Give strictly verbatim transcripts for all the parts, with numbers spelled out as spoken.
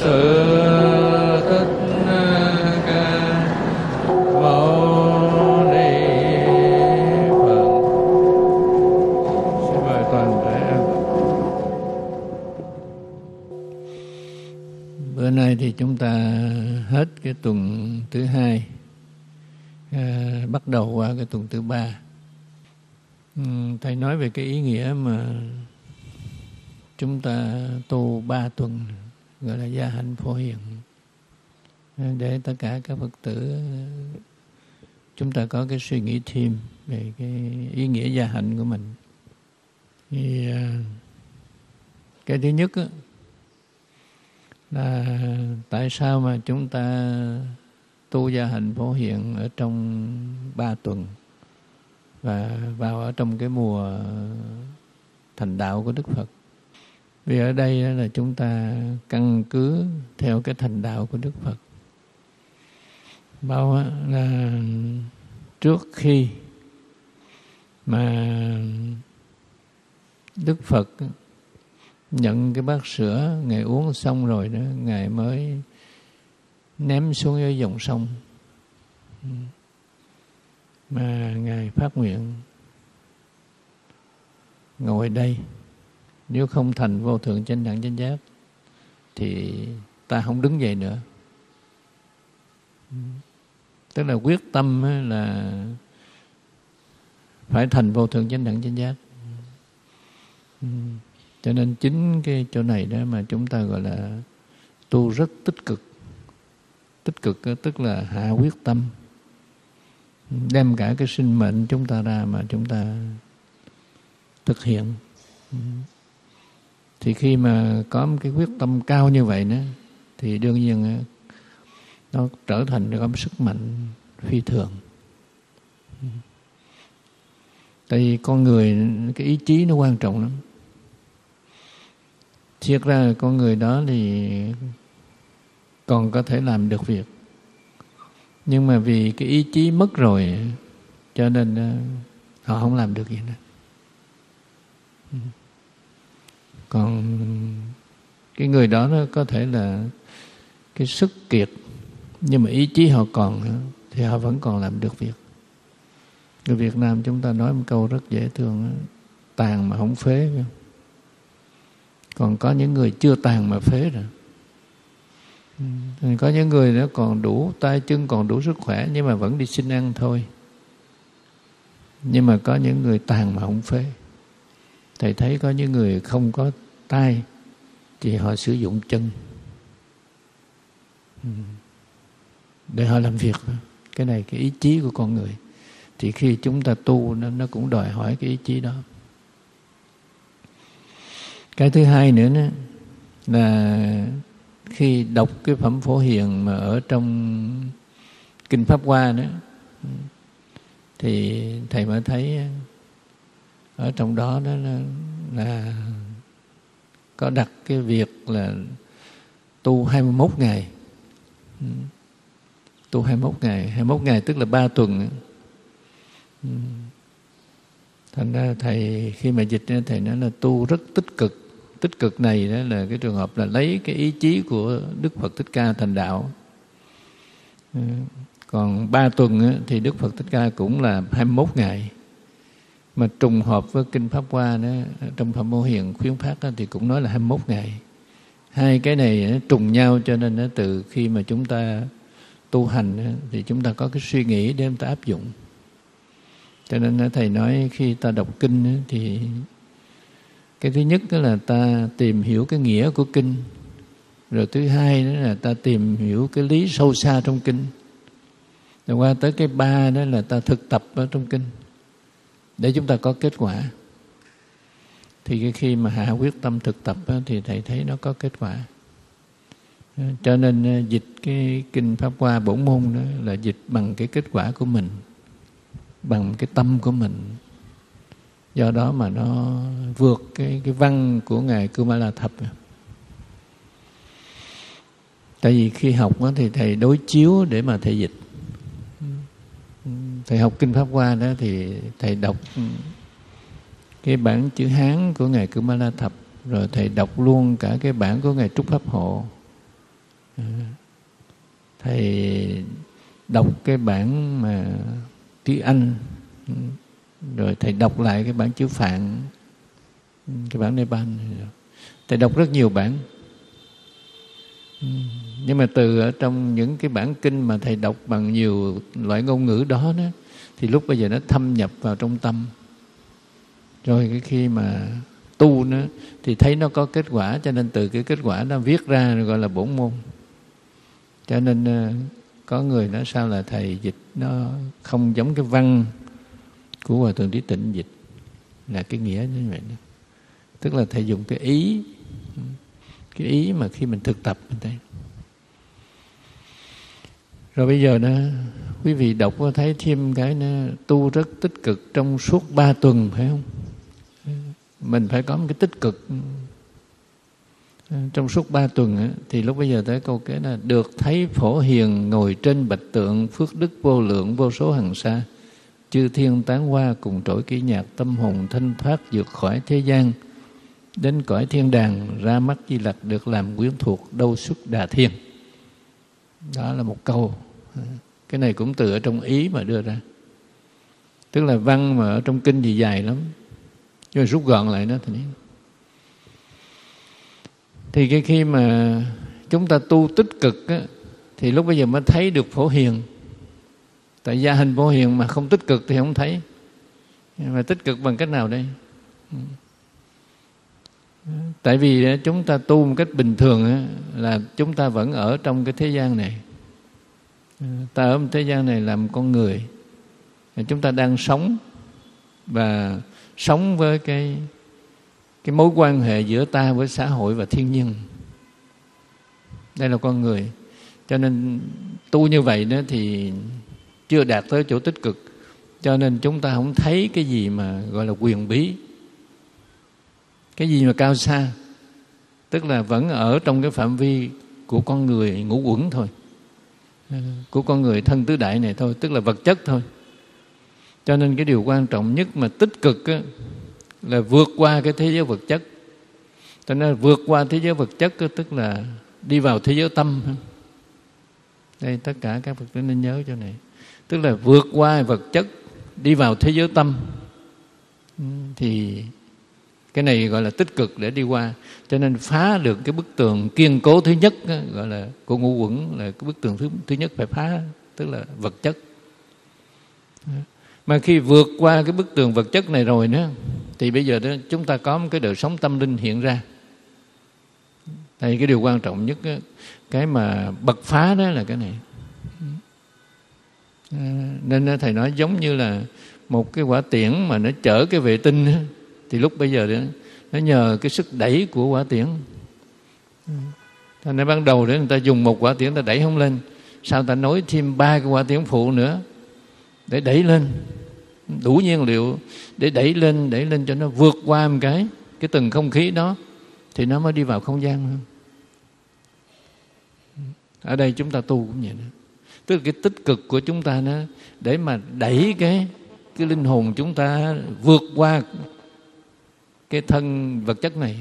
Sự Thích Ca Mâu Ni Phật. Xin mời toàn thể. Bữa nay thì chúng ta hết cái tuần thứ hai, à, bắt đầu qua cái tuần thứ ba. Ừ, thầy nói về cái ý nghĩa mà chúng ta tu ba tuần, gọi là gia hạnh phổ hiền, để tất cả các Phật tử chúng ta có cái suy nghĩ thêm về cái ý nghĩa gia hạnh của mình. Thì cái thứ nhất là tại sao mà chúng ta tu gia hạnh phổ hiền ở trong ba tuần và vào ở trong cái mùa thành đạo của Đức Phật. Vì ở đây là chúng ta căn cứ theo cái thành đạo của Đức Phật. Bao là trước khi mà Đức Phật nhận cái bát sữa, Ngài uống xong rồi đó, Ngài mới ném xuống dưới dòng sông mà Ngài phát nguyện: ngồi đây, nếu không thành vô thượng chánh đẳng chánh giác thì ta không đứng dậy nữa. Tức là quyết tâm là phải thành vô thượng chánh đẳng chánh giác. Cho nên chính cái chỗ này đó mà chúng ta gọi là tu rất tích cực. Tích cực tức là hạ quyết tâm, đem cả cái sinh mệnh chúng ta ra mà chúng ta thực hiện. Thì khi mà có một cái quyết tâm cao như vậy nữa, thì đương nhiên nó trở thành có một sức mạnh phi thường. Tại vì con người, cái ý chí nó quan trọng lắm. Thiệt ra con người đó thì còn có thể làm được việc, nhưng mà vì cái ý chí mất rồi cho nên họ không làm được gì nữa. Còn cái người đó nó có thể là cái sức kiệt, nhưng mà ý chí họ còn thì họ vẫn còn làm được việc. Người Việt Nam chúng ta nói một câu rất dễ thương: tàn mà không phế. Còn có những người chưa tàn mà phế rồi. Có những người nó còn đủ tay chân, còn đủ sức khỏe, nhưng mà vẫn đi xin ăn thôi. Nhưng mà có những người tàn mà không phế. Thầy thấy có những người không có tay thì họ sử dụng chân để họ làm việc. Cái này cái ý chí của con người. Thì khi chúng ta tu nó, nó cũng đòi hỏi cái ý chí đó. Cái thứ hai nữa đó, là khi đọc cái phẩm Phổ Hiền mà ở trong Kinh Pháp Hoa đó, thì thầy mới thấy ở trong đó đó là, là có đặt cái việc là tu hai mươi mốt ngày. Tu hai mươi mốt ngày, hai mươi mốt ngày tức là ba tuần. Thành ra thầy khi mà dịch thầy nói là tu rất tích cực. Tích cực này đó là cái trường hợp là lấy cái ý chí của Đức Phật Thích Ca thành đạo. Còn ba tuần thì Đức Phật Thích Ca cũng là hai mươi mốt ngày. Mà trùng hợp với Kinh Pháp Hoa đó, trong Phẩm Phổ Hiền khuyến phát đó, thì cũng nói là hai mươi mốt ngày. Hai cái này nó trùng nhau, cho nên nó từ khi mà chúng ta tu hành đó, thì chúng ta có cái suy nghĩ để chúng ta áp dụng. Cho nên thầy nói khi ta đọc kinh đó, thì cái thứ nhất đó là ta tìm hiểu cái nghĩa của kinh. Rồi thứ hai đó là ta tìm hiểu cái lý sâu xa trong kinh. Rồi qua tới cái ba đó là ta thực tập ở trong kinh để chúng ta có kết quả. Thì cái khi mà hạ quyết tâm thực tập đó, thì thầy thấy nó có kết quả. Cho nên dịch cái Kinh Pháp Hoa bổn môn đó là dịch bằng cái kết quả của mình, bằng cái tâm của mình. Do đó mà nó vượt cái, cái văn của Ngài Kumala Thập. Tại vì khi học đó, thì thầy đối chiếu để mà thầy dịch. Thầy học Kinh Pháp Hoa đó thì thầy đọc cái bản chữ Hán của Ngài Kumala Thập, rồi thầy đọc luôn cả cái bản của Ngài Trúc Pháp Hộ. Thầy đọc cái bản mà tiếng Anh, rồi thầy đọc lại cái bản chữ Phạn, cái bản Nepal. Thầy đọc rất nhiều bản. Nhưng mà từ ở trong những cái bản kinh mà thầy đọc bằng nhiều loại ngôn ngữ đó, đó thì lúc bây giờ nó thâm nhập vào trong tâm. Rồi cái khi mà tu nữa thì thấy nó có kết quả, cho nên từ cái kết quả nó viết ra gọi là bổn môn. Cho nên có người nói sao là thầy dịch nó không giống cái văn của Hòa Thượng Trí Tịnh dịch, là cái nghĩa như vậy đó. Tức là thầy dùng cái ý, cái ý mà khi mình thực tập mình thấy. Rồi bây giờ nó quý vị đọc có thấy thêm cái nó tu rất tích cực trong suốt ba tuần, phải không? Mình phải có một cái tích cực trong suốt ba tuần á, thì lúc bây giờ tới câu kế là được thấy Phổ Hiền ngồi trên bạch tượng, phước đức vô lượng vô số hằng sa, chư thiên tán hoa cùng trỗi kỹ nhạc, tâm hồn thanh thoát vượt khỏi thế gian, đến cõi thiên đàng, ra mắt Di Lặc, được làm quyến thuộc đâu xuất Đà Thiên. Đó là một câu. Cái này cũng từ ở trong ý mà đưa ra. Tức là văn mà ở trong kinh thì dài lắm, nhưng mà rút gọn lại nó thì thì cái khi mà chúng ta tu tích cực á, thì lúc bây giờ mới thấy được Phổ Hiền. Tại gia hình Phổ Hiền mà không tích cực thì không thấy. Mà tích cực bằng cách nào đây? Tại vì chúng ta tu một cách bình thường á, là chúng ta vẫn ở trong cái thế gian này. Ta ở thế gian này làm con người, chúng ta đang sống và sống với cái cái mối quan hệ giữa ta với xã hội và thiên nhiên. Đây là con người. Cho nên tu như vậy đó thì chưa đạt tới chỗ tích cực. Cho nên chúng ta không thấy cái gì mà gọi là quyền bí, cái gì mà cao xa. Tức là vẫn ở trong cái phạm vi của con người ngũ uẩn thôi, của con người thân tứ đại này thôi, tức là vật chất thôi. Cho nên cái điều quan trọng nhất mà tích cực á, là vượt qua cái thế giới vật chất. Cho nên vượt qua thế giới vật chất á, tức là đi vào thế giới tâm. Đây tất cả các Phật tử nên nhớ chỗ này. Tức là vượt qua vật chất, đi vào thế giới tâm. Thì cái này gọi là tích cực để đi qua. Cho nên phá được cái bức tường kiên cố thứ nhất á, gọi là của ngũ uẩn, là cái bức tường thứ, thứ nhất phải phá, tức là vật chất. Mà khi vượt qua cái bức tường vật chất này rồi nữa, thì bây giờ đó chúng ta có một cái đời sống tâm linh hiện ra. Đây cái điều quan trọng nhất đó, cái mà bật phá đó là cái này. À, nên thầy nói giống như là một cái quả tiễn mà nó chở cái vệ tinh đó, thì lúc bây giờ đó, nó nhờ cái sức đẩy của quả tiễn. Thành ra ban đầu để người ta dùng một quả tiễn ta đẩy không lên, sao ta nối thêm ba cái quả tiễn phụ nữa để đẩy lên, đủ nhiên liệu để đẩy lên, đẩy lên cho nó vượt qua một cái cái tầng không khí đó, thì nó mới đi vào không gian. Ở đây chúng ta tu cũng vậy đó. Tức là cái tích cực của chúng ta nó để mà đẩy cái cái linh hồn chúng ta vượt qua cái thân vật chất này.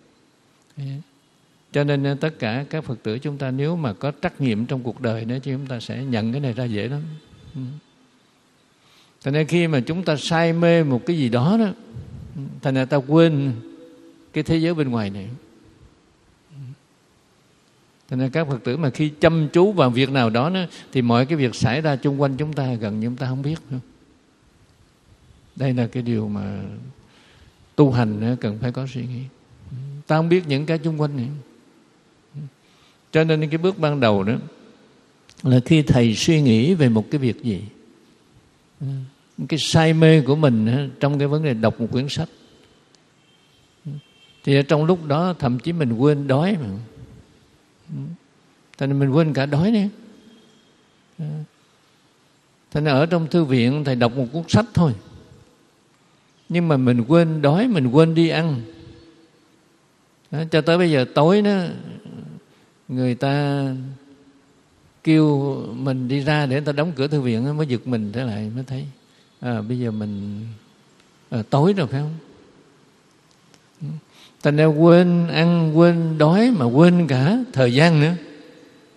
Cho nên tất cả các Phật tử chúng ta nếu mà có trắc nghiệm trong cuộc đời đó, chúng ta sẽ nhận cái này ra dễ lắm. Thành ra khi mà chúng ta say mê một cái gì đó đó, thành ra ta quên cái thế giới bên ngoài này. Thành ra các Phật tử mà khi chăm chú vào việc nào đó, đó thì mọi cái việc xảy ra chung quanh chúng ta gần như chúng ta không biết nữa. Đây là cái điều mà tu hành cần phải có suy nghĩ. Ta không biết những cái chung quanh này. Cho nên cái bước ban đầu đó là khi thầy suy nghĩ về một cái việc gì, cái say mê của mình trong cái vấn đề đọc một quyển sách, thì trong lúc đó thậm chí mình quên đói mà. Thành ra mình quên cả đói nữa. Thành ra ở trong thư viện thầy đọc một cuốn sách thôi, nhưng mà mình quên đói, mình quên đi ăn. Đó, cho tới bây giờ tối đó người ta kêu mình đi ra để người ta đóng cửa thư viện mới giật mình trở lại, mới thấy à, bây giờ mình à, tối rồi phải không? Thành ra quên ăn, quên đói, mà quên cả thời gian nữa.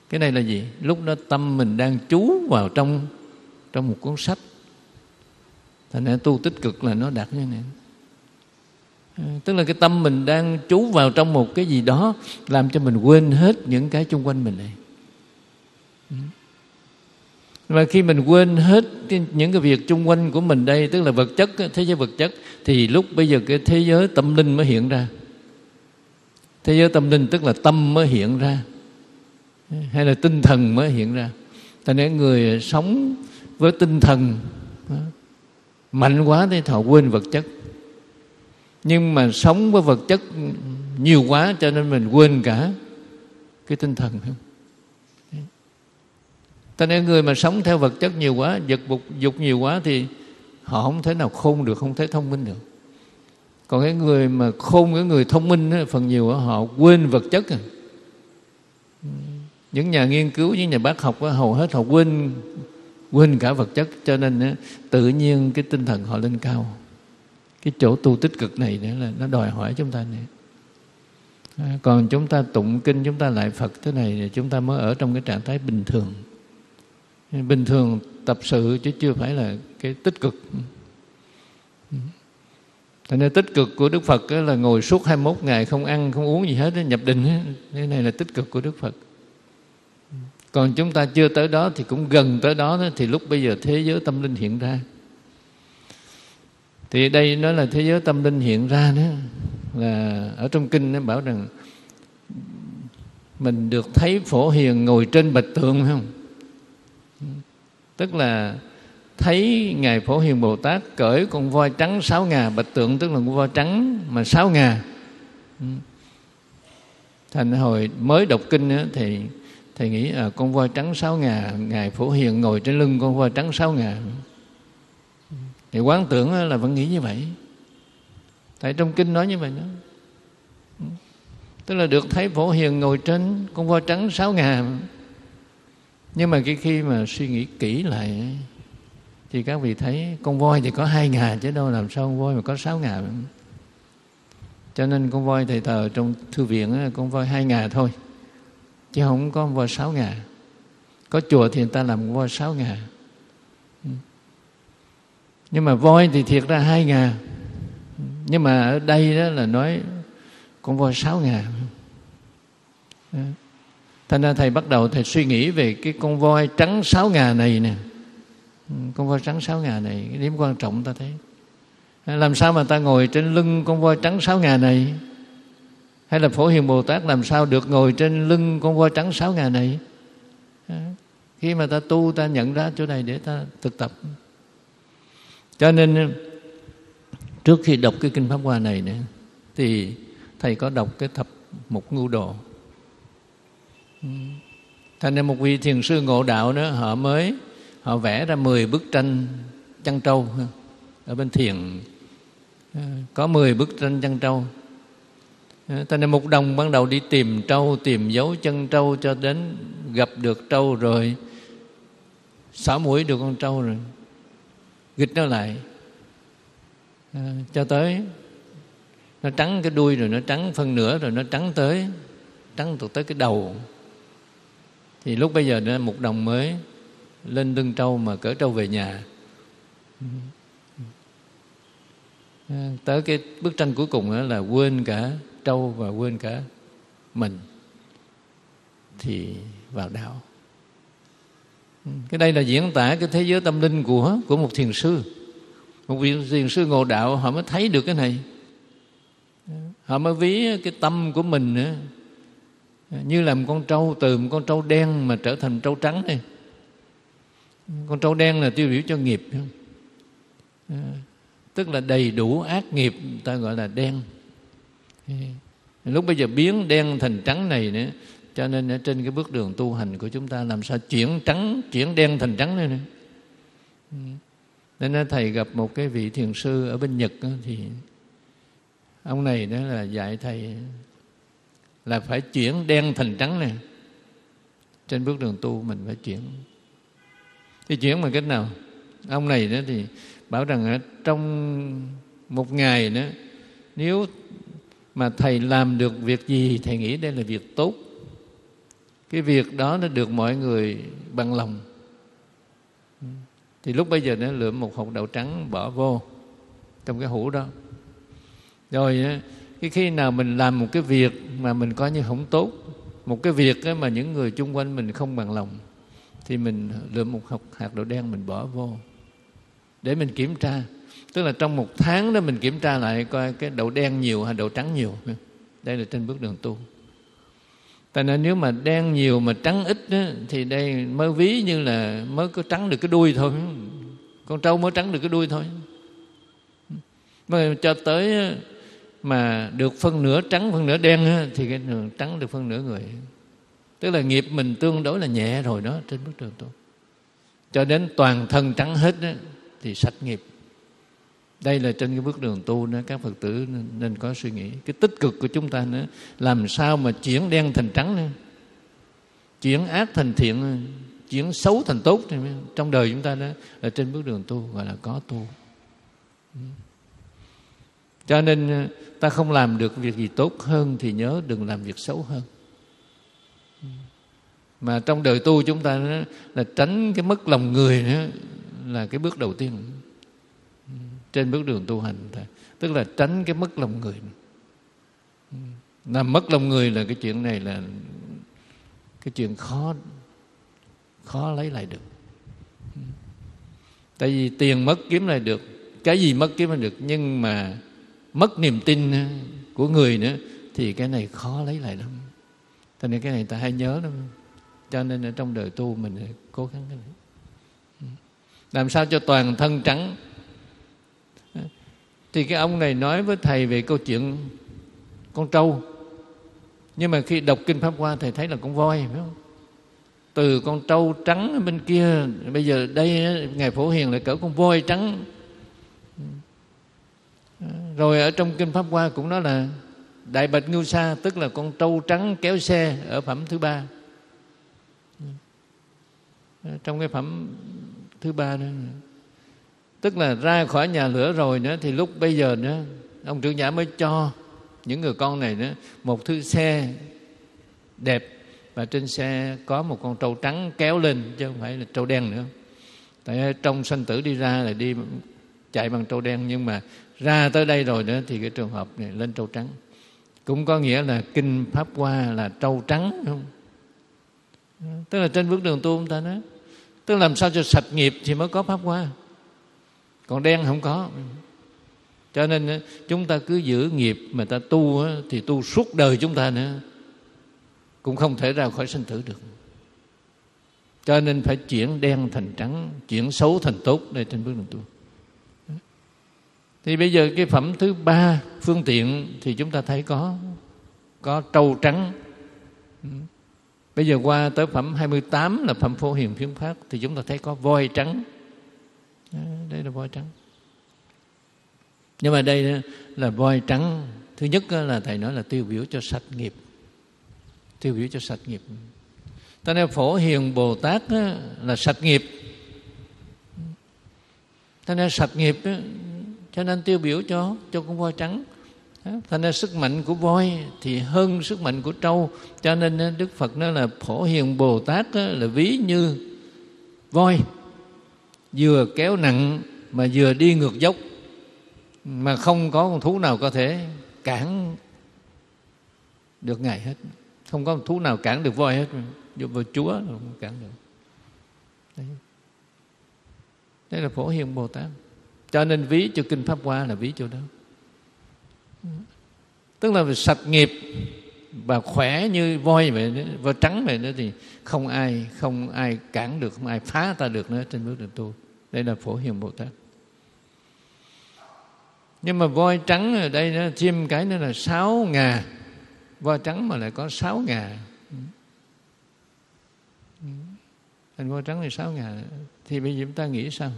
Cái này là gì? Lúc đó tâm mình đang chú vào trong trong một cuốn sách. Thành ra tu tích cực là nó đạt như này. Tức là cái tâm mình đang chú vào trong một cái gì đó, làm cho mình quên hết những cái xung quanh mình này. Và khi mình quên hết cái, những cái việc xung quanh của mình đây, tức là vật chất, thế giới vật chất, thì lúc bây giờ cái thế giới tâm linh mới hiện ra. Thế giới tâm linh tức là tâm mới hiện ra, hay là tinh thần mới hiện ra. Thành nên người sống với tinh thần mạnh quá thì họ quên vật chất. Nhưng mà sống với vật chất nhiều quá cho nên mình quên cả cái tinh thần. Cho nên người mà sống theo vật chất nhiều quá, vật dục nhiều quá thì họ không thể nào khôn được, không thể thông minh được. Còn cái người mà khôn, cái người thông minh đó, phần nhiều đó, họ quên vật chất. Những nhà nghiên cứu, những nhà bác học đó, hầu hết họ quên quên cả vật chất, cho nên đó, tự nhiên cái tinh thần họ lên cao. Cái chỗ tu tích cực này nữa là nó đòi hỏi chúng ta này. À, còn chúng ta tụng kinh, chúng ta lại Phật thế này thì chúng ta mới ở trong cái trạng thái bình thường. Bình thường tập sự chứ chưa phải là cái tích cực. Thành nên tích cực của Đức Phật là ngồi suốt hai mươi mốt ngày không ăn, không uống gì hết, nhập định. Cái này là tích cực của Đức Phật. Còn chúng ta chưa tới đó thì cũng gần tới đó, thì lúc bây giờ thế giới tâm linh hiện ra. Thì đây nói là thế giới tâm linh hiện ra đó, là ở trong kinh nó bảo rằng mình được thấy Phổ Hiền ngồi trên bạch tượng, phải không? Tức là thấy Ngài Phổ Hiền Bồ Tát cởi con voi trắng sáu ngà. Bạch tượng tức là con voi trắng mà sáu ngà. Thành hồi mới đọc kinh đó, thì thầy nghĩ à, con voi trắng sáu ngà, Ngài Phổ Hiền ngồi trên lưng con voi trắng sáu ngà. Thì quán tưởng là vẫn nghĩ như vậy. Tại trong kinh nói như vậy đó. Tức là được thấy Phổ Hiền ngồi trên con voi trắng sáu ngà. Nhưng mà cái khi mà suy nghĩ kỹ lại thì các vị thấy con voi thì có hai ngà chứ đâu, làm sao con voi mà có sáu ngà. Cho nên con voi thầy thờ trong thư viện con voi hai ngà thôi, chứ không có con voi sáu ngà. Có chùa thì người ta làm con voi sáu ngà. Nhưng mà voi thì thiệt ra hai ngà. Nhưng mà ở đây đó là nói con voi sáu ngà. Thành ra thầy bắt đầu thầy suy nghĩ về cái con voi trắng sáu ngà này nè. Con voi trắng sáu ngà này, cái điểm quan trọng ta thấy. Làm sao mà ta ngồi trên lưng con voi trắng sáu ngà này? Hay là Phổ Hiền Bồ Tát làm sao được ngồi trên lưng con voi trắng sáu ngà này? Khi mà ta tu, ta nhận ra chỗ này để ta thực tập. Cho nên trước khi đọc cái kinh Pháp Hoa này nữa, thì thầy có đọc cái thập mục ngưu đồ. Thành ra một vị thiền sư ngộ đạo đó, họ mới họ vẽ ra mười bức tranh chăn trâu. Ở bên thiền có mười bức tranh chăn trâu. Thành ra Mục Đồng ban đầu đi tìm trâu, tìm dấu chân trâu, cho đến gặp được trâu rồi, xỏ mũi được con trâu rồi, nghịch nó lại, à, cho tới nó trắng cái đuôi, rồi nó trắng phân nửa, rồi nó trắng tới trắng tụt tới cái đầu. Thì lúc bây giờ đó, Mục Đồng mới lên lưng trâu mà cởi trâu về nhà. À, tới cái bức tranh cuối cùng đó là quên cả trâu và quên cả mình, thì vào đạo. Cái đây là diễn tả cái thế giới tâm linh của của một thiền sư. Một vị thiền sư ngộ đạo họ mới thấy được cái này. Họ mới ví cái tâm của mình nữa, như là một con trâu, từ một con trâu đen mà trở thành trâu trắng này. Con trâu đen là tiêu biểu cho nghiệp, à, tức là đầy đủ ác nghiệp, ta gọi là đen. Lúc bây giờ biến đen thành trắng này nữa, cho nên ở trên cái bước đường tu hành của chúng ta làm sao chuyển trắng, chuyển đen thành trắng này nữa. Nên thầy gặp một cái vị thiền sư ở bên Nhật đó, thì ông này đó là dạy thầy là phải chuyển đen thành trắng này. Trên bước đường tu mình phải chuyển. Thì chuyển bằng cách nào? Ông này đó thì bảo rằng trong một ngày đó, nếu mà thầy làm được việc gì thầy nghĩ đây là việc tốt, cái việc đó nó được mọi người bằng lòng. Thì lúc bây giờ nó lượm một hột đậu trắng bỏ vô trong cái hũ đó. Rồi cái khi nào mình làm một cái việc mà mình coi như không tốt, một cái việc mà những người chung quanh mình không bằng lòng, thì mình lượm một hột hạt đậu đen mình bỏ vô để mình kiểm tra. Tức là trong một tháng đó mình kiểm tra lại coi cái đậu đen nhiều hay đậu trắng nhiều. Đây là trên bước đường tu. Tại nên nếu mà đen nhiều mà trắng ít đó, thì đây mới ví như là mới có trắng được cái đuôi thôi. Con trâu mới trắng được cái đuôi thôi. Mà cho tới mà được phân nửa trắng phân nửa đen thì cái đường trắng được phân nửa người. Tức là nghiệp mình tương đối là nhẹ rồi đó trên bước đường tu. Cho đến toàn thân trắng hết đó, thì sạch nghiệp. Đây là trên cái bước đường tu đó, các Phật tử nên có suy nghĩ. Cái tích cực của chúng ta nữa, làm sao mà chuyển đen thành trắng nữa, chuyển ác thành thiện, chuyển xấu thành tốt. Trong đời chúng ta đó là trên bước đường tu, gọi là có tu. Cho nên ta không làm được việc gì tốt hơn thì nhớ đừng làm việc xấu hơn. Mà trong đời tu chúng ta đó, là tránh cái mất lòng người nữa, là cái bước đầu tiên trên bước đường tu hành. Tức là tránh cái mất lòng người. Làm mất lòng người là cái chuyện này là cái chuyện khó khó lấy lại được. Tại vì tiền mất kiếm lại được, cái gì mất kiếm lại được, nhưng mà mất niềm tin của người nữa thì cái này khó lấy lại lắm. Cho nên cái này ta hay nhớ lắm. Cho nên ở trong đời tu mình cố gắng cái này, làm sao cho toàn thân trắng. Thì cái ông này nói với thầy về câu chuyện con trâu, nhưng mà khi đọc kinh Pháp Hoa thầy thấy là con voi, phải không? Từ con trâu trắng bên kia, bây giờ đây Ngài Phổ Hiền lại cỡ con voi trắng. Rồi ở trong kinh Pháp Hoa cũng nói là Đại Bạch Ngưu Sa, tức là con trâu trắng kéo xe ở phẩm thứ ba. Trong cái phẩm thứ ba đó, tức là ra khỏi nhà lửa rồi nữa, thì lúc bây giờ nữa ông trưởng giả mới cho những người con này nữa một thứ xe đẹp, và trên xe có một con trâu trắng kéo lên chứ không phải là trâu đen nữa. Tại trong sanh tử đi ra là đi chạy bằng trâu đen, nhưng mà ra tới đây rồi nữa thì cái trường hợp này lên trâu trắng. Cũng có nghĩa là kinh Pháp Hoa là trâu trắng, không? Tức là trên bước đường tu chúng ta nói, tức là làm sao cho sạch nghiệp thì mới có Pháp Hoa, còn đen không có. Cho nên chúng ta cứ giữ nghiệp mà ta tu thì tu suốt đời chúng ta nữa cũng không thể ra khỏi sinh tử được. Cho nên phải chuyển đen thành trắng, chuyển xấu thành tốt đây trên bước đường tu. Thì bây giờ cái phẩm thứ ba phương tiện thì chúng ta thấy có có trâu trắng. Bây giờ qua tới phẩm hai mươi tám là phẩm Phổ Hiền Phiến Pháp thì chúng ta thấy có voi trắng. Đây là voi trắng. Nhưng mà đây là voi trắng. Thứ nhất là thầy nói là tiêu biểu cho sạch nghiệp. Tiêu biểu cho sạch nghiệp. Ta nói Phổ Hiền Bồ Tát là sạch nghiệp. Ta nói sạch nghiệp cho nên tiêu biểu cho cho con voi trắng. Thành ra sức mạnh của voi thì hơn sức mạnh của trâu. Cho nên Đức Phật nói là Phổ Hiền Bồ Tát là ví như voi, vừa kéo nặng mà vừa đi ngược dốc, mà không có con thú nào có thể cản được Ngài hết. Không có con thú nào cản được voi hết. Vô voi Chúa không cản được. Đấy. Đây là Phổ Hiền Bồ Tát. Cho nên ví cho kinh Pháp Hoa là ví chỗ đó. Tức là sạch nghiệp và khỏe như voi vậy đó, voi trắng vậy đó, thì không ai không ai cản được, không ai phá ta được nữa trên bước đường tu. Đây là Phổ Hiền Bồ Tát. Nhưng mà voi trắng ở đây nó thêm cái nữa là sáu ngà. Voi trắng mà lại có sáu ngà. Thành voi trắng thì sáu ngà. Thì bây giờ chúng ta nghĩ sao?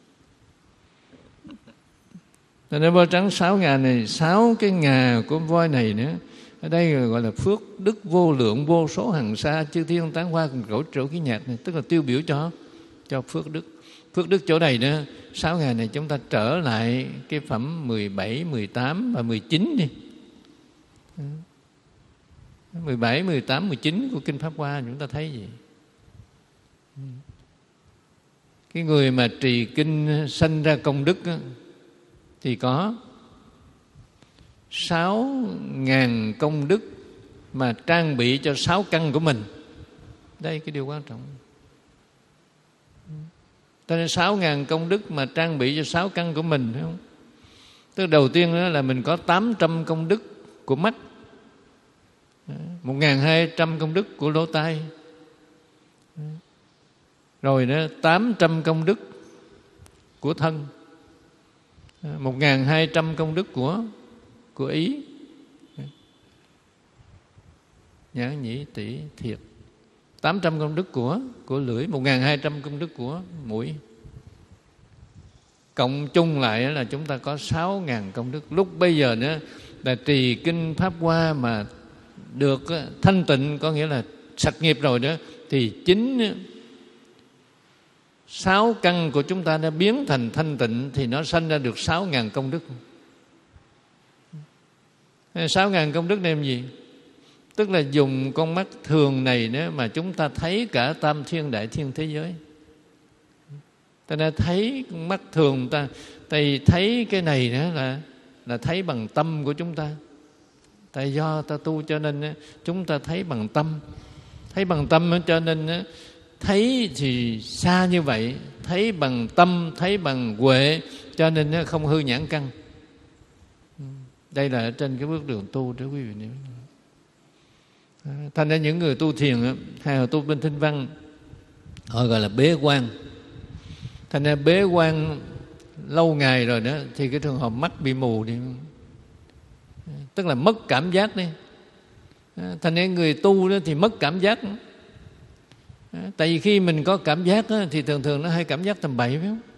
Nên voi trắng sáu ngà này, sáu cái ngà của voi này nữa, ở đây gọi là phước đức vô lượng vô số hằng sa chư thiên tán hoa cùng rổ trổ khí nhạc này, tức là tiêu biểu cho cho phước đức. Phước đức chỗ này nữa, sáu ngà này chúng ta trở lại cái phẩm mười bảy, mười tám và mười chín đi. mười bảy, mười tám, mười chín của Kinh Pháp Hoa chúng ta thấy gì? Cái người mà trì kinh sanh ra công đức á, thì có sáu ngàn công đức mà trang bị cho sáu căn của mình. Đây cái điều quan trọng. Cho nên sáu ngàn công đức mà trang bị cho sáu căn của mình, phải không? Tức đầu tiên đó là mình có tám trăm công đức của mắt, một nghìn hai trăm công đức của lỗ tai, rồi đó tám trăm công đức của thân, một nghìn hai trăm công đức của của ý, nhãn nhĩ tỷ thiệt, tám trăm công đức của của lưỡi, một nghìn hai trăm công đức của mũi. Cộng chung lại là chúng ta có sáu ngàn công đức. Lúc bây giờ nữa là trì kinh Pháp Hoa mà được thanh tịnh, có nghĩa là sạch nghiệp rồi đó, thì chính sáu căn của chúng ta đã biến thành thanh tịnh, thì nó sanh ra được sáu ngàn công đức. Sáu ngàn công đức này làm gì? Tức là dùng con mắt thường này nữa mà chúng ta thấy cả tam thiên đại thiên thế giới. Ta đã thấy con mắt thường ta, ta thấy cái này nữa là là thấy bằng tâm của chúng ta. Tại do ta tu cho nên chúng ta thấy bằng tâm, thấy bằng tâm cho nên thấy thì xa như vậy, thấy bằng tâm, thấy bằng huệ, cho nên không hư nhãn căn. Đây là trên cái bước đường tu đó quý vị. Thành ra những người tu thiền hay là tu bên Tinh Văn, họ gọi là bế quan. Thành ra bế quan lâu ngày rồi đó thì cái trường hợp mắt bị mù đi, tức là mất cảm giác đi. Thành ra người tu đó thì mất cảm giác. Tại vì khi mình có cảm giác đó, thì thường thường nó hay cảm giác tầm bậy, phải không?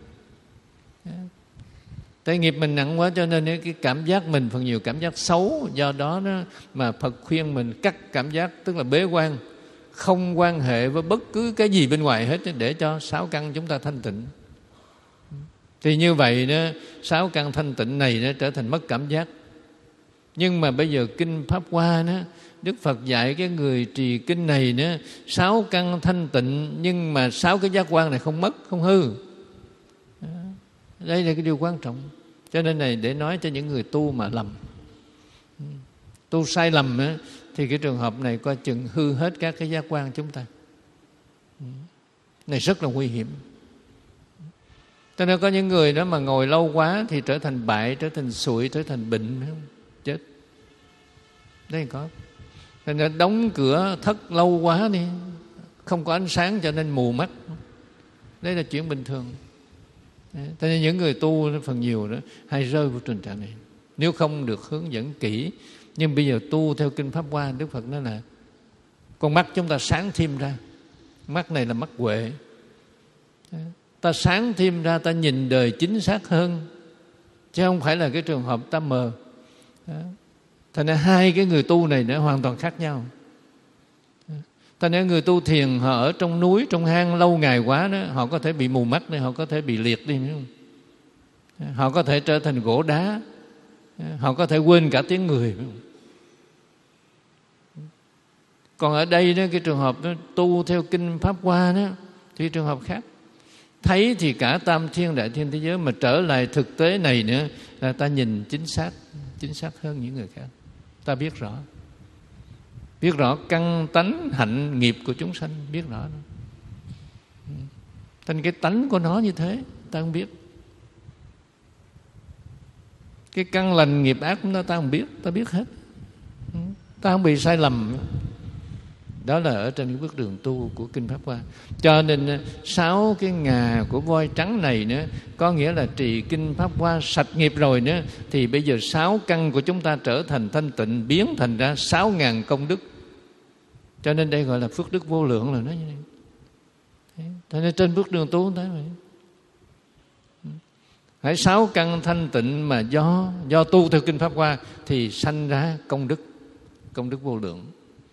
Tại nghiệp mình nặng quá cho nên cái cảm giác mình phần nhiều cảm giác xấu. Do đó, đó mà Phật khuyên mình cắt cảm giác, tức là bế quan, không quan hệ với bất cứ cái gì bên ngoài hết, để cho sáu căn chúng ta thanh tịnh. Thì như vậy đó, sáu căn thanh tịnh này nó trở thành mất cảm giác. Nhưng mà bây giờ kinh Pháp Hoa đó, Đức Phật dạy cái người trì kinh này nữa, sáu căn thanh tịnh, nhưng mà sáu cái giác quan này không mất, không hư. Đây là cái điều quan trọng. Cho nên này để nói cho những người tu mà lầm, tu sai lầm á, thì cái trường hợp này coi chừng hư hết các cái giác quan chúng ta. Này rất là nguy hiểm. Cho nên có những người đó mà ngồi lâu quá thì trở thành bại, trở thành sụi, trở thành bệnh, chết. Đấy có. Cho nên đóng cửa thất lâu quá đi, không có ánh sáng cho nên mù mắt. Đấy là chuyện bình thường. Cho nên những người tu phần nhiều đó hay rơi vào tình trạng này nếu không được hướng dẫn kỹ. Nhưng bây giờ tu theo kinh Pháp Hoa, Đức Phật nói là con mắt chúng ta sáng thêm ra. Mắt này là mắt huệ, ta sáng thêm ra, ta nhìn đời chính xác hơn, chứ không phải là cái trường hợp ta mờ. Thành ra hai cái người tu này nó hoàn toàn khác nhau. Thành ra người tu thiền họ ở trong núi, trong hang lâu ngày quá đó, họ có thể bị mù mắt đi, họ có thể bị liệt đi, không? Họ có thể trở thành gỗ đá, họ có thể quên cả tiếng người. Còn ở đây đó, cái trường hợp đó, tu theo kinh Pháp Hoa đó, thì trường hợp khác. Thấy thì cả tam thiên đại thiên thế giới, mà trở lại thực tế này nữa là ta nhìn chính xác, chính xác hơn những người khác. Ta biết rõ, biết rõ căn tánh hạnh nghiệp của chúng sanh, biết rõ đó. Thành cái tánh của nó như thế ta không biết. Cái căn lành nghiệp ác của nó ta không biết, ta biết hết. Ta không bị sai lầm. Đó là ở trên cái bước đường tu của kinh Pháp Hoa. Cho nên sáu cái ngà của voi trắng này nữa, có nghĩa là trì kinh Pháp Hoa sạch nghiệp rồi nữa, thì bây giờ sáu căn của chúng ta trở thành thanh tịnh, biến thành ra sáu ngàn công đức. Cho nên đây gọi là phước đức vô lượng, là nó như thế. Cho nên trên bước đường tu thấy vậy. Hãy sáu căn thanh tịnh mà do do tu theo kinh Pháp Hoa thì sanh ra công đức, công đức vô lượng.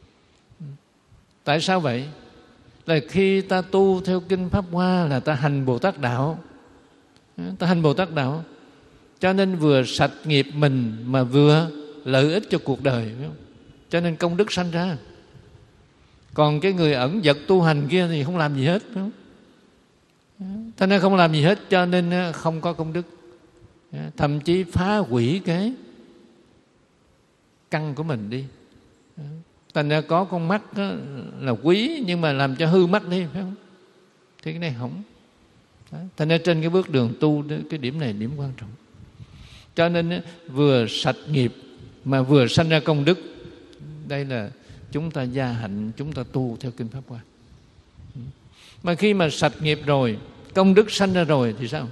Tại sao vậy? Là khi ta tu theo kinh Pháp Hoa là ta hành Bồ Tát đạo. Ta hành Bồ Tát đạo, cho nên vừa sạch nghiệp mình mà vừa lợi ích cho cuộc đời, phải không? cho nên công đức sanh ra. Còn cái người ẩn dật tu hành kia thì không làm gì hết, đúng không? Thế nên không làm gì hết cho nên không có công đức, thậm chí phá hủy cái căn của mình đi. Thành ra có con mắt là quý nhưng mà làm cho hư mắt đi, phải không? Thì cái này không. Thành ra trên cái bước đường tu, cái điểm này điểm quan trọng. Cho nên vừa sạch nghiệp mà vừa sanh ra công đức. Đây là chúng ta gia hạnh, chúng ta tu theo Kinh Pháp Hoa. Mà khi mà sạch nghiệp rồi, công đức sanh ra rồi thì sao?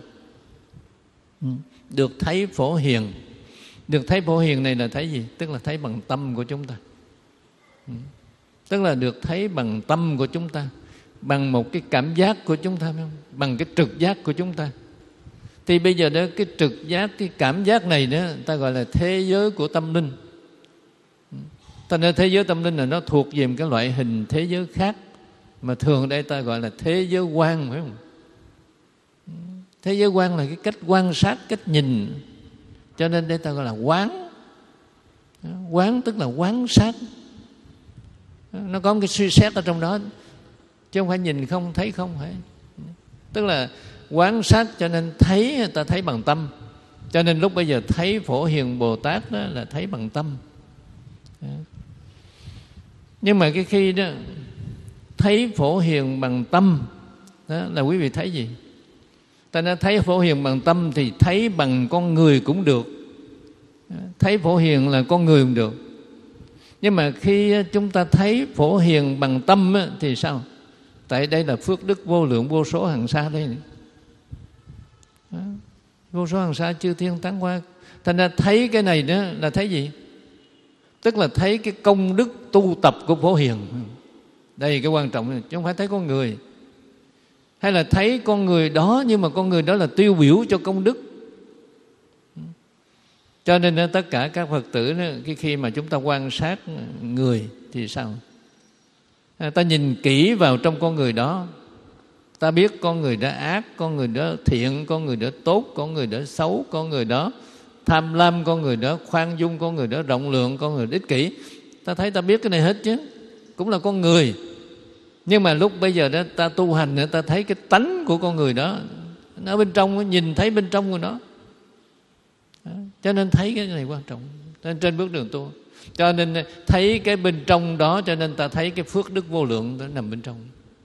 Được thấy Phổ Hiền. Được thấy Phổ Hiền này là thấy gì? Tức là thấy bằng tâm của chúng ta. Tức là được thấy bằng tâm của chúng ta, bằng một cái cảm giác của chúng ta, phải không? Bằng cái trực giác của chúng ta. Thì bây giờ đó cái trực giác, cái cảm giác này đó, ta gọi là thế giới của tâm linh. Ta nói thế giới tâm linh là nó thuộc về một cái loại hình thế giới khác, mà thường đây ta gọi là thế giới quan, phải không? Thế giới quan là cái cách quan sát, cách nhìn. Cho nên đây ta gọi là quán. Quán tức là quán sát. Nó có một cái suy xét ở trong đó, chứ không phải nhìn không, thấy không phải. Tức là quán sát, cho nên thấy ta thấy bằng tâm. Cho nên lúc bây giờ thấy Phổ Hiền Bồ Tát đó là thấy bằng tâm. Nhưng mà cái khi đó thấy Phổ Hiền bằng tâm đó là quý vị thấy gì? Ta nói thấy Phổ Hiền bằng tâm thì thấy bằng con người cũng được. Thấy Phổ Hiền là con người cũng được. Nhưng mà khi chúng ta thấy Phổ Hiền bằng tâm thì sao? Tại đây là phước đức vô lượng vô số hằng sa đây này. Vô số hằng sa chư thiên tán hoa. Thành ra thấy cái này đó là thấy gì? Tức là thấy cái công đức tu tập của Phổ Hiền. Đây cái quan trọng, chứ không phải thấy con người. Hay là thấy con người đó, nhưng mà con người đó là tiêu biểu cho công đức. Cho nên tất cả các Phật tử đó, cái khi mà chúng ta quan sát người thì sao? Ta nhìn kỹ vào trong con người đó, ta biết con người đó ác, con người đó thiện, con người đó tốt, con người đó xấu, con người đó tham lam, con người đó khoan dung, con người đó rộng lượng, con người đó ích kỷ. Ta thấy ta biết cái này hết chứ, cũng là con người. Nhưng mà lúc bây giờ đó ta tu hành nữa, ta thấy cái tánh của con người đó, nó ở bên trong, nhìn thấy bên trong của nó. Cho nên thấy cái này quan trọng. Nên trên bước đường tu, cho nên thấy cái bên trong đó, cho nên ta thấy cái phước đức vô lượng nó nằm bên trong.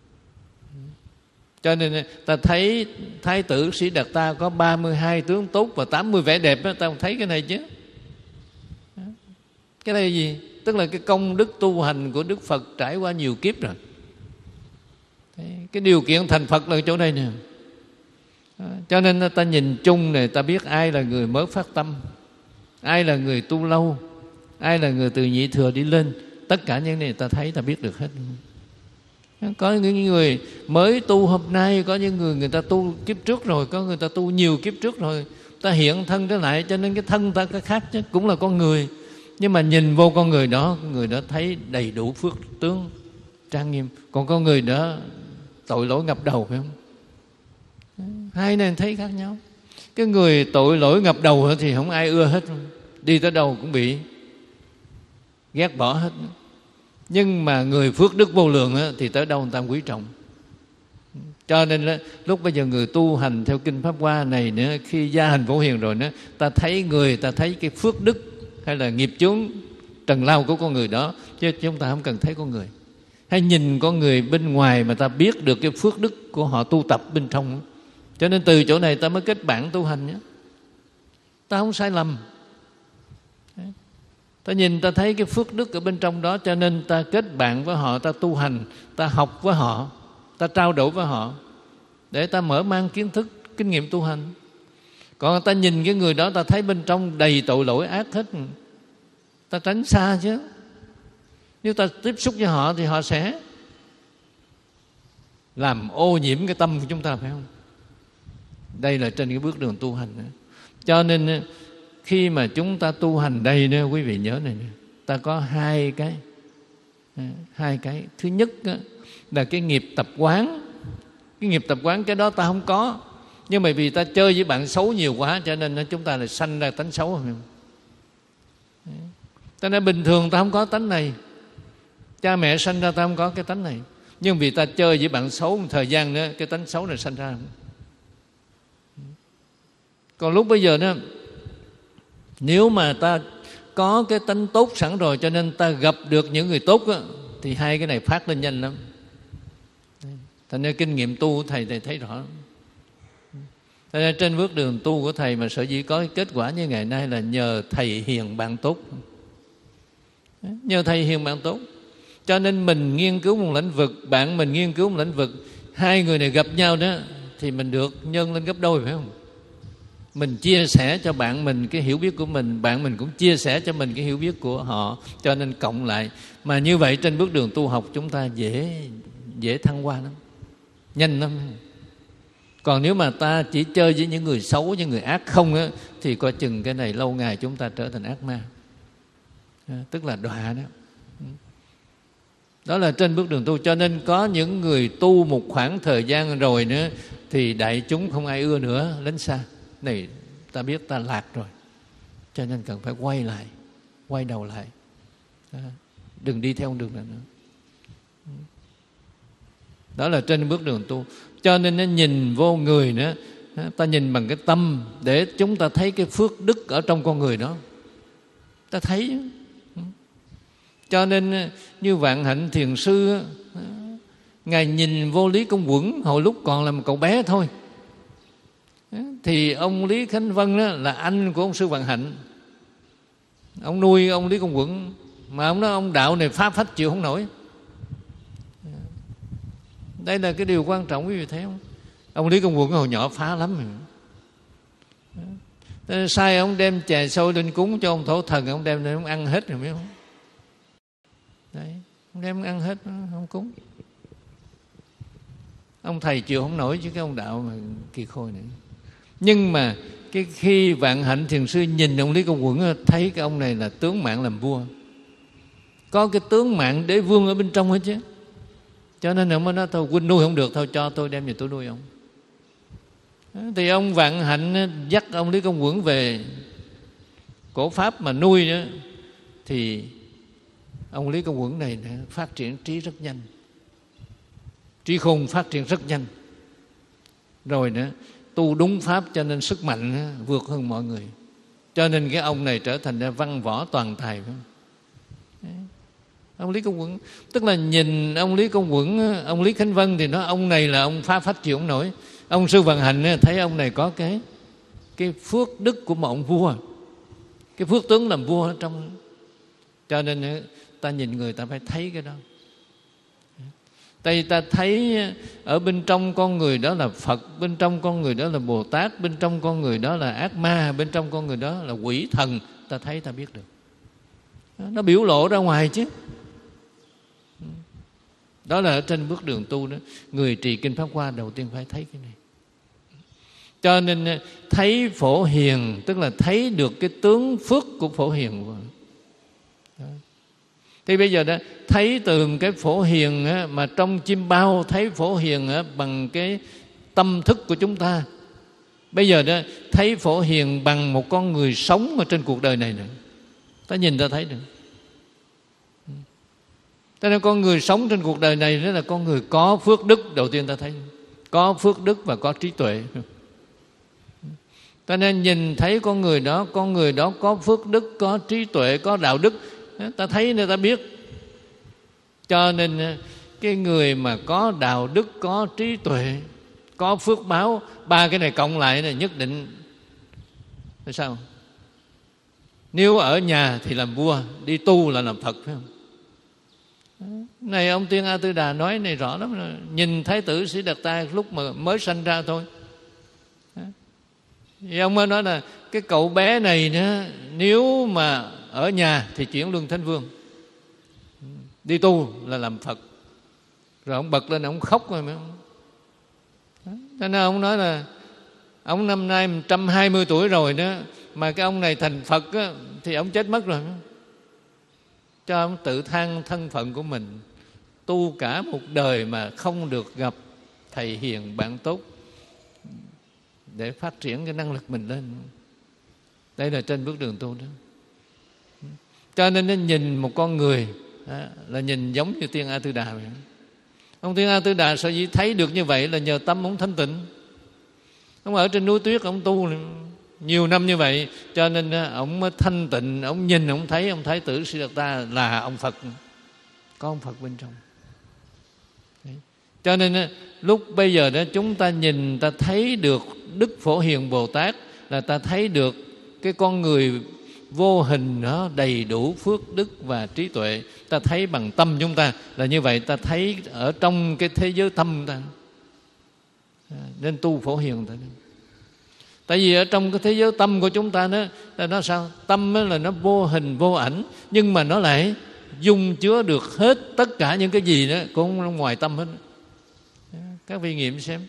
Cho nên ta thấy Thái tử Sĩ Đạt Ta có ba mươi hai tướng tốt và tám mươi vẻ đẹp đó, ta không thấy cái này chứ. Cái này là gì? Tức là cái công đức tu hành của Đức Phật trải qua nhiều kiếp rồi. Cái điều kiện thành Phật là ở chỗ đây nè. Cho nên ta nhìn chung này, ta biết ai là người mới phát tâm, ai là người tu lâu, ai là người từ nhị thừa đi lên. Tất cả những này ta thấy, ta biết được hết. Có những người mới tu hôm nay, có những người người ta tu kiếp trước rồi, có người ta tu nhiều kiếp trước rồi, ta hiện thân trở lại, cho nên cái thân ta cái khác chứ, cũng là con người. Nhưng mà nhìn vô con người đó, người đó thấy đầy đủ phước tướng trang nghiêm. Còn con người đó tội lỗi ngập đầu, phải không? Hai này thấy khác nhau. Cái người tội lỗi ngập đầu thì không ai ưa hết, đi tới đâu cũng bị ghét bỏ hết. Nhưng mà người phước đức vô lượng thì tới đâu người ta quý trọng. Cho nên là, lúc bây giờ người tu hành theo Kinh Pháp Hoa này nữa, khi gia hành Phổ Hiền rồi nữa, ta thấy người, ta thấy cái phước đức hay là nghiệp chướng trần lao của con người đó, chứ chúng ta không cần thấy con người. Hay nhìn con người bên ngoài mà ta biết được cái phước đức của họ tu tập bên trong. Cho nên từ chỗ này ta mới kết bạn tu hành nhé. Ta không sai lầm. Ta nhìn ta thấy cái phước đức ở bên trong đó, cho nên ta kết bạn với họ, ta tu hành, ta học với họ, ta trao đổi với họ để ta mở mang kiến thức, kinh nghiệm tu hành. Còn ta nhìn cái người đó, ta thấy bên trong đầy tội lỗi ác hết, ta tránh xa chứ. Nếu ta tiếp xúc với họ thì họ sẽ làm ô nhiễm cái tâm của chúng ta, phải không? Đây là trên cái bước đường tu hành nữa. Cho nên khi mà chúng ta tu hành đây nè, quý vị nhớ này nè, ta có hai cái hai cái. Thứ nhất là cái nghiệp tập quán. Cái nghiệp tập quán cái đó ta không có, nhưng mà vì ta chơi với bạn xấu nhiều quá, cho nên chúng ta lại sanh ra tánh xấu. Ta nói bình thường ta không có tánh này, cha mẹ sanh ra ta không có cái tánh này, nhưng vì ta chơi với bạn xấu một thời gian nữa, cái tánh xấu này sanh ra. Còn lúc bây giờ đó, nếu mà ta có cái tánh tốt sẵn rồi, cho nên ta gặp được những người tốt đó, thì hai cái này phát lên nhanh lắm. Thành ra kinh nghiệm tu của thầy thầy thấy rõ. Thành ra trên bước đường tu của thầy mà sở dĩ có kết quả như ngày nay là nhờ thầy hiền bạn tốt. Nhờ thầy hiền bạn tốt. Cho nên mình nghiên cứu một lĩnh vực, bạn mình nghiên cứu một lĩnh vực, hai người này gặp nhau đó thì mình được nhân lên gấp đôi, phải không? Mình chia sẻ cho bạn mình cái hiểu biết của mình, bạn mình cũng chia sẻ cho mình cái hiểu biết của họ, cho nên cộng lại. Mà như vậy trên bước đường tu học chúng ta dễ dễ thăng hoa lắm, nhanh lắm. Còn nếu mà ta chỉ chơi với những người xấu, những người ác không á, thì coi chừng cái này lâu ngày chúng ta trở thành ác ma, tức là đọa đó. Đó là trên bước đường tu. Cho nên có những người tu một khoảng thời gian rồi nữa thì đại chúng không ai ưa nữa, lánh xa. Này ta biết ta lạc rồi, cho nên cần phải quay lại, quay đầu lại, đừng đi theo đường này nữa. Đó là trên bước đường tu. Cho nên nó nhìn vô người nữa, ta nhìn bằng cái tâm để chúng ta thấy cái phước đức ở trong con người đó, ta thấy. Cho nên như Vạn Hạnh Thiền Sư, Ngài nhìn vô Lý Công Uẩn hồi lúc còn là một cậu bé thôi. Thì ông Lý Khánh Vân đó là anh của ông Sư Vạn Hạnh, ông nuôi ông Lý Công Uẩn. Mà ông nói ông đạo này phá phách chịu không nổi. Đây là cái điều quan trọng, quý vị thấy không? Ông Lý Công Uẩn hồi nhỏ phá lắm rồi. Sai ông đem chè sôi lên cúng cho ông Thổ Thần, ông đem lên ông ăn hết rồi, biết không? Đấy, ông đem ăn hết, không cúng. Ông thầy chịu không nổi chứ cái ông đạo mà kỳ khôi này. Nhưng mà cái khi Vạn Hạnh Thiền Sư nhìn ông Lý Công Uẩn, thấy cái ông này là tướng mạng làm vua, có cái tướng mạng đế vương ở bên trong hết chứ. Cho nên ông mới nói thôi huynh nuôi không được, thôi cho tôi đem về tôi nuôi ông. Thì ông Vạn Hạnh dắt ông Lý Công Uẩn về cổ Pháp mà nuôi nữa, thì ông Lý Công Uẩn này phát triển trí rất nhanh, trí khôn phát triển rất nhanh. Rồi nữa tu đúng pháp cho nên sức mạnh vượt hơn mọi người. Cho nên cái ông này trở thành ra văn võ toàn tài. Ông Lý Công Uẩn, tức là nhìn ông Lý Công Uẩn, ông Lý Khánh Vân thì nói ông này là ông phá phách chịu không nổi. Ông Sư Vạn Hạnh thấy ông này có cái cái phước đức của một ông vua, cái phước tướng làm vua ở trong. Cho nên ta nhìn người ta phải thấy cái đó. Tại ta thấy ở bên trong con người đó là Phật, bên trong con người đó là Bồ Tát, bên trong con người đó là ác ma, bên trong con người đó là quỷ thần. Ta thấy ta biết được, nó biểu lộ ra ngoài chứ. Đó là ở trên bước đường tu đó. Người trì kinh Pháp Hoa đầu tiên phải thấy cái này. Cho nên thấy Phổ Hiền tức là thấy được cái tướng phước của Phổ Hiền. Đó. Thì bây giờ đó thấy từ cái Phổ Hiền á, mà trong chim bao thấy Phổ Hiền á, bằng cái tâm thức của chúng ta. Bây giờ đó thấy Phổ Hiền bằng một con người sống ở trên cuộc đời này nữa. Ta nhìn ta thấy được. Cho nên con người sống trên cuộc đời này đó là con người có phước đức. Đầu tiên ta thấy có phước đức và có trí tuệ. Cho nên nhìn thấy con người đó, con người đó có phước đức, có trí tuệ, có đạo đức, ta thấy nên ta biết. Cho nên cái người mà có đạo đức, có trí tuệ, có phước báo, ba cái này cộng lại là nhất định là sao? Nếu ở nhà thì làm vua, đi tu là làm Phật, phải không? Này ông Tiên A Tư Đà nói này rõ lắm rồi. Nhìn Thái tử Sĩ Đạt Ta lúc mà mới sanh ra thôi, thì ông mới nói là cái cậu bé này nữa, nếu mà ở nhà thì chuyển luân thánh vương, đi tu là làm Phật. Rồi ông bật lên ông khóc rồi. Cho nên ông nói là ông năm nay một trăm hai mươi tuổi rồi đó, mà cái ông này thành Phật á, thì ông chết mất rồi. Cho ông tự than thân phận của mình, tu cả một đời mà không được gặp thầy hiền bạn tốt để phát triển cái năng lực mình lên. Đây là trên bước đường tu đó. Cho nên nó nhìn một con người đó, là nhìn giống như Tiên A Tư Đà vậy. Ông Tiên A Tư Đà sở dĩ thấy được như vậy là nhờ tâm ông thanh tịnh. Ông ở trên núi tuyết, ông tu nhiều năm như vậy, cho nên ông mới thanh tịnh. Ông nhìn, ông thấy ông Thái tử Siddhartha là ông Phật, có ông Phật bên trong. Đấy. Cho nên lúc bây giờ đó chúng ta nhìn, ta thấy được Đức Phổ Hiền Bồ Tát, là ta thấy được cái con người vô hình đó đầy đủ phước đức và trí tuệ. Ta thấy bằng tâm chúng ta là như vậy. Ta thấy ở trong cái thế giới tâm ta, nên tu Phổ Hiền ta. Tại vì ở trong cái thế giới tâm của chúng ta đó, là nó sao? Tâm là nó vô hình vô ảnh, nhưng mà nó lại dung chứa được hết tất cả những cái gì đó cũng ngoài tâm hết. Các vị nghiệm xem.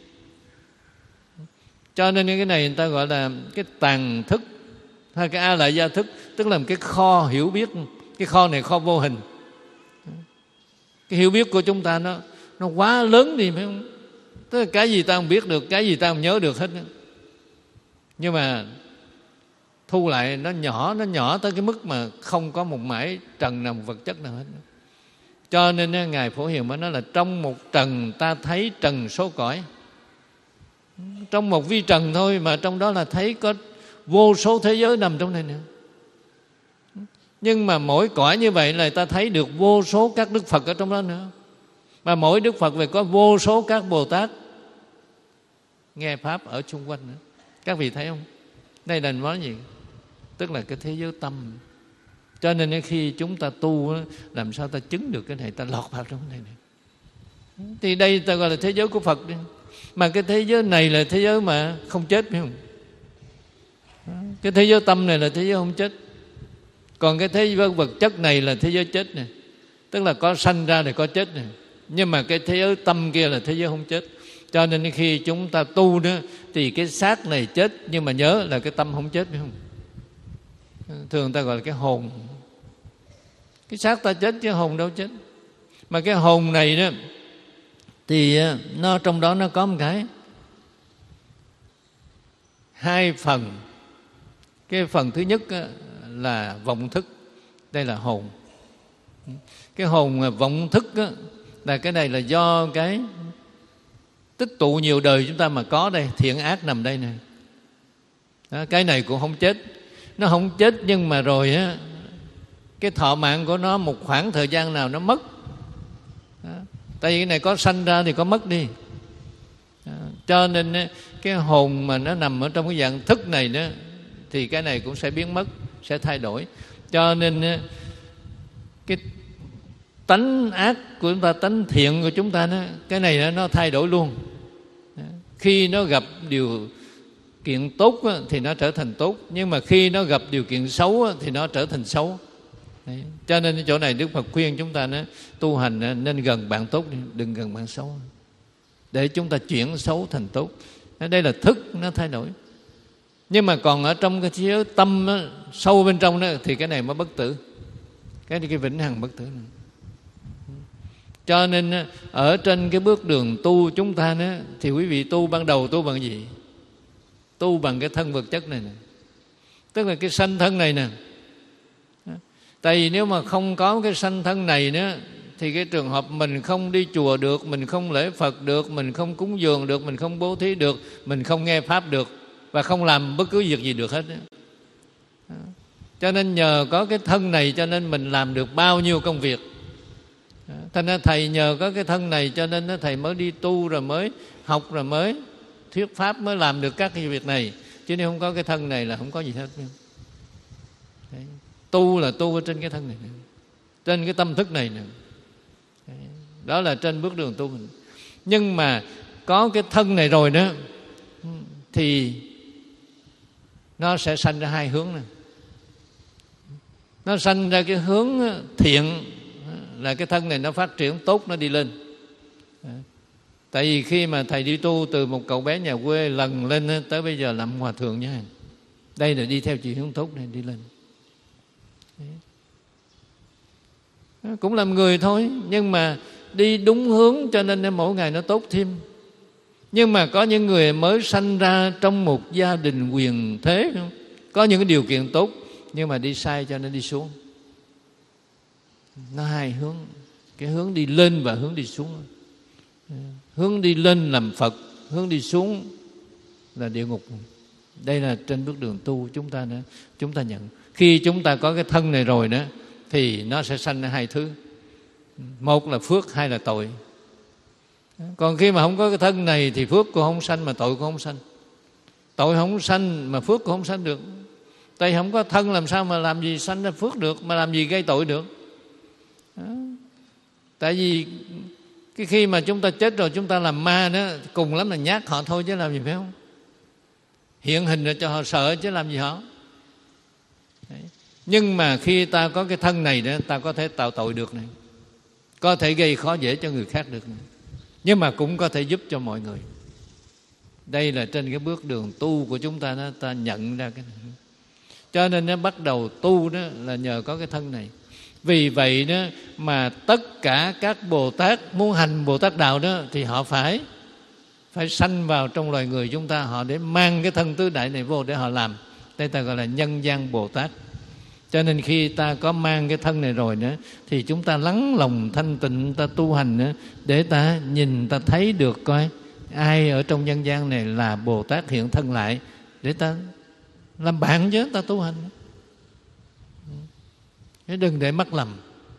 Cho nên cái này người ta gọi là cái tàng thức hay cái A Lại Gia thức, tức là một cái kho hiểu biết. Cái kho này kho vô hình. Cái hiểu biết của chúng ta nó nó quá lớn đi, phải không? Tức là cái gì ta không biết được, cái gì ta không nhớ được hết. Nhưng mà thu lại nó nhỏ, nó nhỏ tới cái mức mà không có một mảy trần nào, một vật chất nào hết. Cho nên Ngài Phổ Hiền mới nói là trong một trần ta thấy trần số cõi. Trong một vi trần thôi mà trong đó là thấy có vô số thế giới nằm trong này nữa. Nhưng mà mỗi cõi như vậy là ta thấy được vô số các Đức Phật ở trong đó nữa. Mà mỗi Đức Phật về có vô số các Bồ Tát nghe Pháp ở xung quanh nữa. Các vị thấy không? Đây là nói gì? Tức là cái thế giới tâm. Cho nên khi chúng ta tu, làm sao ta chứng được cái này, ta lọt vào trong cái này, này. Thì đây ta gọi là thế giới của Phật đi. Mà cái thế giới này là thế giới mà không chết, phải không? Cái thế giới tâm này là thế giới không chết. Còn cái thế giới vật chất này là thế giới chết này. Tức là có sanh ra thì có chết này. Nhưng mà cái thế giới tâm kia là thế giới không chết. Cho nên khi chúng ta tu nữa thì cái xác này chết, nhưng mà nhớ là cái tâm không chết, phải không? Thường ta gọi là cái hồn. Cái xác ta chết chứ hồn đâu chết. Mà cái hồn này đó thì nó trong đó nó có một cái hai phần. Cái phần thứ nhất là vọng thức. Đây là hồn. Cái hồn vọng thức đó, là cái này là do cái tích tụ nhiều đời chúng ta mà có đây. Thiện ác nằm đây này đó, cái này cũng không chết. Nó không chết nhưng mà rồi á, cái thọ mạng của nó một khoảng thời gian nào nó mất đó. Tại vì cái này có sanh ra thì có mất đi đó. Cho nên cái hồn mà nó nằm ở trong cái dạng thức này đó, thì cái này cũng sẽ biến mất, sẽ thay đổi. Cho nên cái tánh ác của chúng ta, tánh thiện của chúng ta đó, cái này nó thay đổi luôn. Khi nó gặp điều kiện tốt thì nó trở thành tốt, nhưng mà khi nó gặp điều kiện xấu thì nó trở thành xấu. Đấy. Cho nên cái chỗ này Đức Phật khuyên chúng ta nó tu hành nên gần bạn tốt, đừng gần bạn xấu, để chúng ta chuyển xấu thành tốt. Đây là thức nó thay đổi. Nhưng mà còn ở trong cái thế giới tâm đó, sâu bên trong đó, thì cái này mới bất tử. Cái này cái vĩnh hằng bất tử này. Cho nên ở trên cái bước đường tu chúng ta đó, thì quý vị tu ban đầu tu bằng gì? Tu bằng cái thân vật chất này nè, tức là cái sanh thân này nè. Tại vì nếu mà không có cái sanh thân này nữa, thì cái trường hợp mình không đi chùa được, mình không lễ Phật được, mình không cúng dường được, mình không bố thí được, mình không nghe Pháp được, và không làm bất cứ việc gì được hết. Cho nên nhờ có cái thân này cho nên mình làm được bao nhiêu công việc. Thành ra Thầy nhờ có cái thân này cho nên Thầy mới đi tu, rồi mới học, rồi mới thuyết Pháp, mới làm được các cái việc này. Chứ nếu không có cái thân này là không có gì hết. Đấy. Tu là tu ở trên cái thân này, trên cái tâm thức này nè. Đó là trên bước đường tu mình. Nhưng mà có cái thân này rồi đó, thì nó sẽ sanh ra hai hướng này. Nó sanh ra cái hướng thiện, là cái thân này nó phát triển tốt, nó đi lên. Tại vì khi mà Thầy đi tu từ một cậu bé nhà quê lần lên tới bây giờ làm hòa thượng nha. Đây là đi theo chiều hướng tốt này, đi lên. Đấy. Cũng làm người thôi, nhưng mà đi đúng hướng cho nên mỗi ngày nó tốt thêm. Nhưng mà có những người mới sanh ra trong một gia đình quyền thế, có những cái điều kiện tốt, nhưng mà đi sai cho nên đi xuống. Nó hai hướng, cái hướng đi lên và hướng đi xuống. Hướng đi lên làm Phật, hướng đi xuống là địa ngục. Đây là trên bước đường tu chúng ta nữa, chúng ta nhận. Khi chúng ta có cái thân này rồi đó thì nó sẽ sanh ra hai thứ. Một là phước, hai là tội. Còn khi mà không có cái thân này thì phước cũng không sanh mà tội cũng không sanh. Tội không sanh mà phước cũng không sanh được. Tại không có thân làm sao mà làm gì sanh ra phước được, mà làm gì gây tội được. Đó. Tại vì cái khi mà chúng ta chết rồi chúng ta làm ma đó, cùng lắm là nhát họ thôi chứ làm gì, phải không? Hiện hình ra cho họ sợ chứ làm gì họ. Đấy. Nhưng mà khi ta có cái thân này đó, ta có thể tạo tội được này, có thể gây khó dễ cho người khác được này, nhưng mà cũng có thể giúp cho mọi người. Đây là trên cái bước đường tu của chúng ta đó, ta nhận ra cái này. Cho nên nó bắt đầu tu đó là nhờ có cái thân này. Vì vậy đó mà tất cả các Bồ Tát muốn hành Bồ Tát đạo đó thì họ phải phải sanh vào trong loài người chúng ta, họ để mang cái thân tứ đại này vô để họ làm. Đây ta gọi là nhân gian Bồ Tát. Cho nên khi ta có mang cái thân này rồi nữa thì chúng ta lắng lòng thanh tịnh, ta tu hành nữa để ta nhìn, ta thấy được coi ai ở trong nhân gian này là Bồ Tát hiện thân lại, để ta làm bạn chứ, ta tu hành. Chứ đừng để mắc lầm.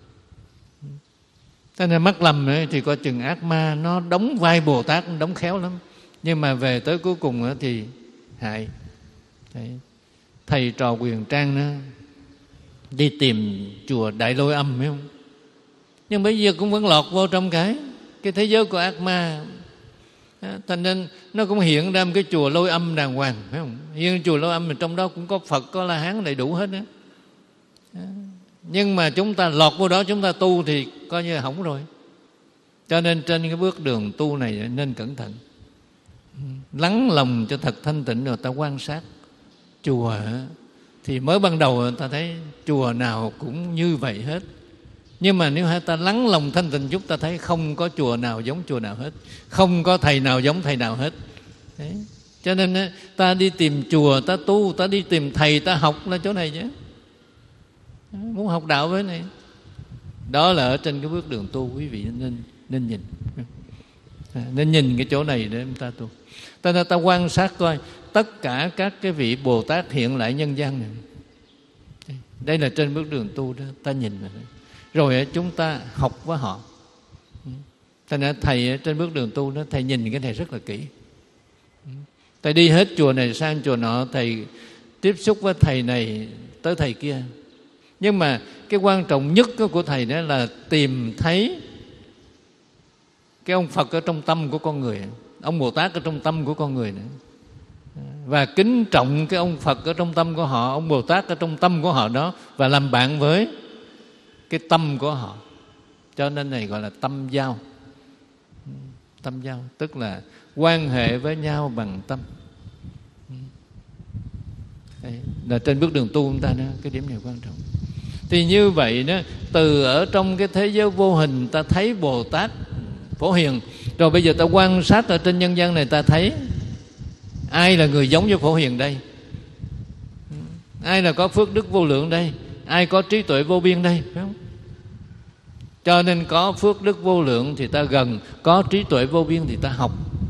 Cho nên mắc lầm ấy, thì coi chừng ác ma nó đóng vai Bồ Tát, nó đóng khéo lắm. Nhưng mà về tới cuối cùng ấy, thì hại. Đấy. Thầy trò Quyền Trang đó, đi tìm chùa Đại Lôi Âm, phải không? Nhưng bây giờ cũng vẫn lọt vô trong cái cái thế giới của ác ma. Thành nên nó cũng hiện ra một cái chùa Lôi Âm đàng hoàng, phải không? Nhưng chùa Lôi Âm thì trong đó cũng có Phật, có La Hán đầy đủ hết đó. Nhưng mà chúng ta lọt vô đó, chúng ta tu thì coi như là hỏng rồi. Cho nên trên cái bước đường tu này nên cẩn thận, lắng lòng cho thật thanh tịnh, rồi ta quan sát. Chùa thì mới ban đầu ta thấy chùa nào cũng như vậy hết. Nhưng mà nếu ta lắng lòng thanh tịnh chút, ta thấy không có chùa nào giống chùa nào hết, không có thầy nào giống thầy nào hết. Đấy. Cho nên ta đi tìm chùa, ta tu, ta đi tìm thầy, ta học là chỗ này chứ. Muốn học đạo với này, đó là ở trên cái bước đường tu. Quý vị nên nên nhìn, nên nhìn cái chỗ này để chúng ta tu. Ta ta quan sát coi tất cả các cái vị Bồ Tát hiện lại nhân gian này. Đây là trên bước đường tu đó, ta nhìn rồi, rồi chúng ta học với họ. Thành ra thầy trên bước đường tu đó, thầy nhìn cái này rất là kỹ. Thầy đi hết chùa này sang chùa nọ, thầy tiếp xúc với thầy này tới thầy kia. Nhưng mà cái quan trọng nhất của thầy đó là tìm thấy cái ông Phật ở trong tâm của con người, ông Bồ Tát ở trong tâm của con người nữa. Và kính trọng cái ông Phật ở trong tâm của họ, ông Bồ Tát ở trong tâm của họ đó, và làm bạn với cái tâm của họ. Cho nên này gọi là tâm giao. Tâm giao tức là quan hệ với nhau bằng tâm. Đây là trên bước đường tu chúng ta đó, cái điểm này quan trọng. Thì như vậy đó, từ ở trong cái thế giới vô hình ta thấy Bồ Tát Phổ Hiền, rồi bây giờ ta quan sát ở trên nhân gian này, ta thấy ai là người giống với Phổ Hiền đây, ai là có phước đức vô lượng đây, ai có trí tuệ vô biên đây, phải không? Cho nên có phước đức vô lượng thì ta gần, có trí tuệ vô biên thì ta học.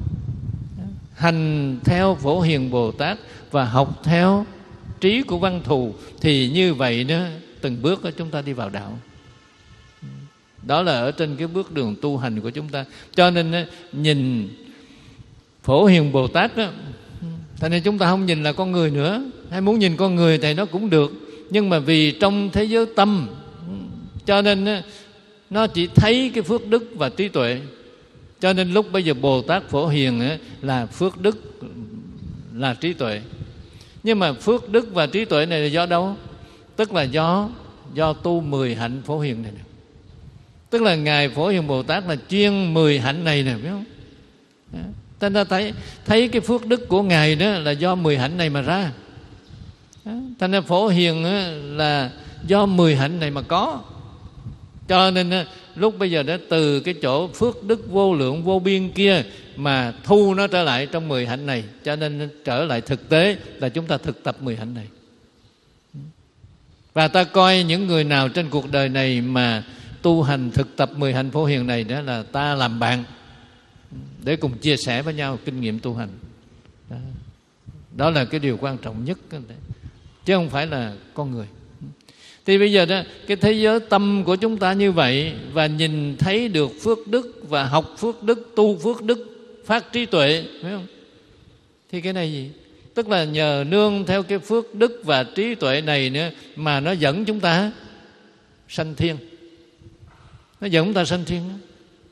Hành theo Phổ Hiền Bồ Tát và học theo trí của Văn Thù, thì như vậy đó, từng bước đó chúng ta đi vào đạo. Đó là ở trên cái bước đường tu hành của chúng ta. Cho nên đó, nhìn Phổ Hiền Bồ Tát đó, thành nên chúng ta không nhìn là con người nữa. Hay muốn nhìn con người thì nó cũng được, nhưng mà vì trong thế giới tâm, cho nên đó, nó chỉ thấy cái phước đức và trí tuệ. Cho nên lúc bây giờ Bồ Tát Phổ Hiền đó, là phước đức, là trí tuệ. Nhưng mà phước đức và trí tuệ này là do đâu? Tức là do do tu mười hạnh Phổ Hiền này nè. Tức là Ngài Phổ Hiền Bồ Tát là chuyên mười hạnh này nè, biết không? Ta ta thấy thấy cái phước đức của Ngài đó là do mười hạnh này mà ra. Thành ra Phổ Hiền là do mười hạnh này mà có. Cho nên lúc bây giờ đó, từ cái chỗ phước đức vô lượng vô biên kia mà thu nó trở lại trong mười hạnh này. Cho nên trở lại thực tế là chúng ta thực tập mười hạnh này. Và ta coi những người nào trên cuộc đời này mà tu hành thực tập mười hạnh Phổ Hiền này, đó là ta làm bạn để cùng chia sẻ với nhau kinh nghiệm tu hành. Đó, đó là cái điều quan trọng nhất, chứ không phải là con người. Thì bây giờ đó, cái thế giới tâm của chúng ta như vậy, và nhìn thấy được phước đức và học phước đức, tu phước đức, phát trí tuệ, phải không? Thì cái này gì? Tức là nhờ nương theo cái phước đức và trí tuệ này nữa mà nó dẫn chúng ta sanh thiên. Nó dẫn chúng ta sanh thiên đó.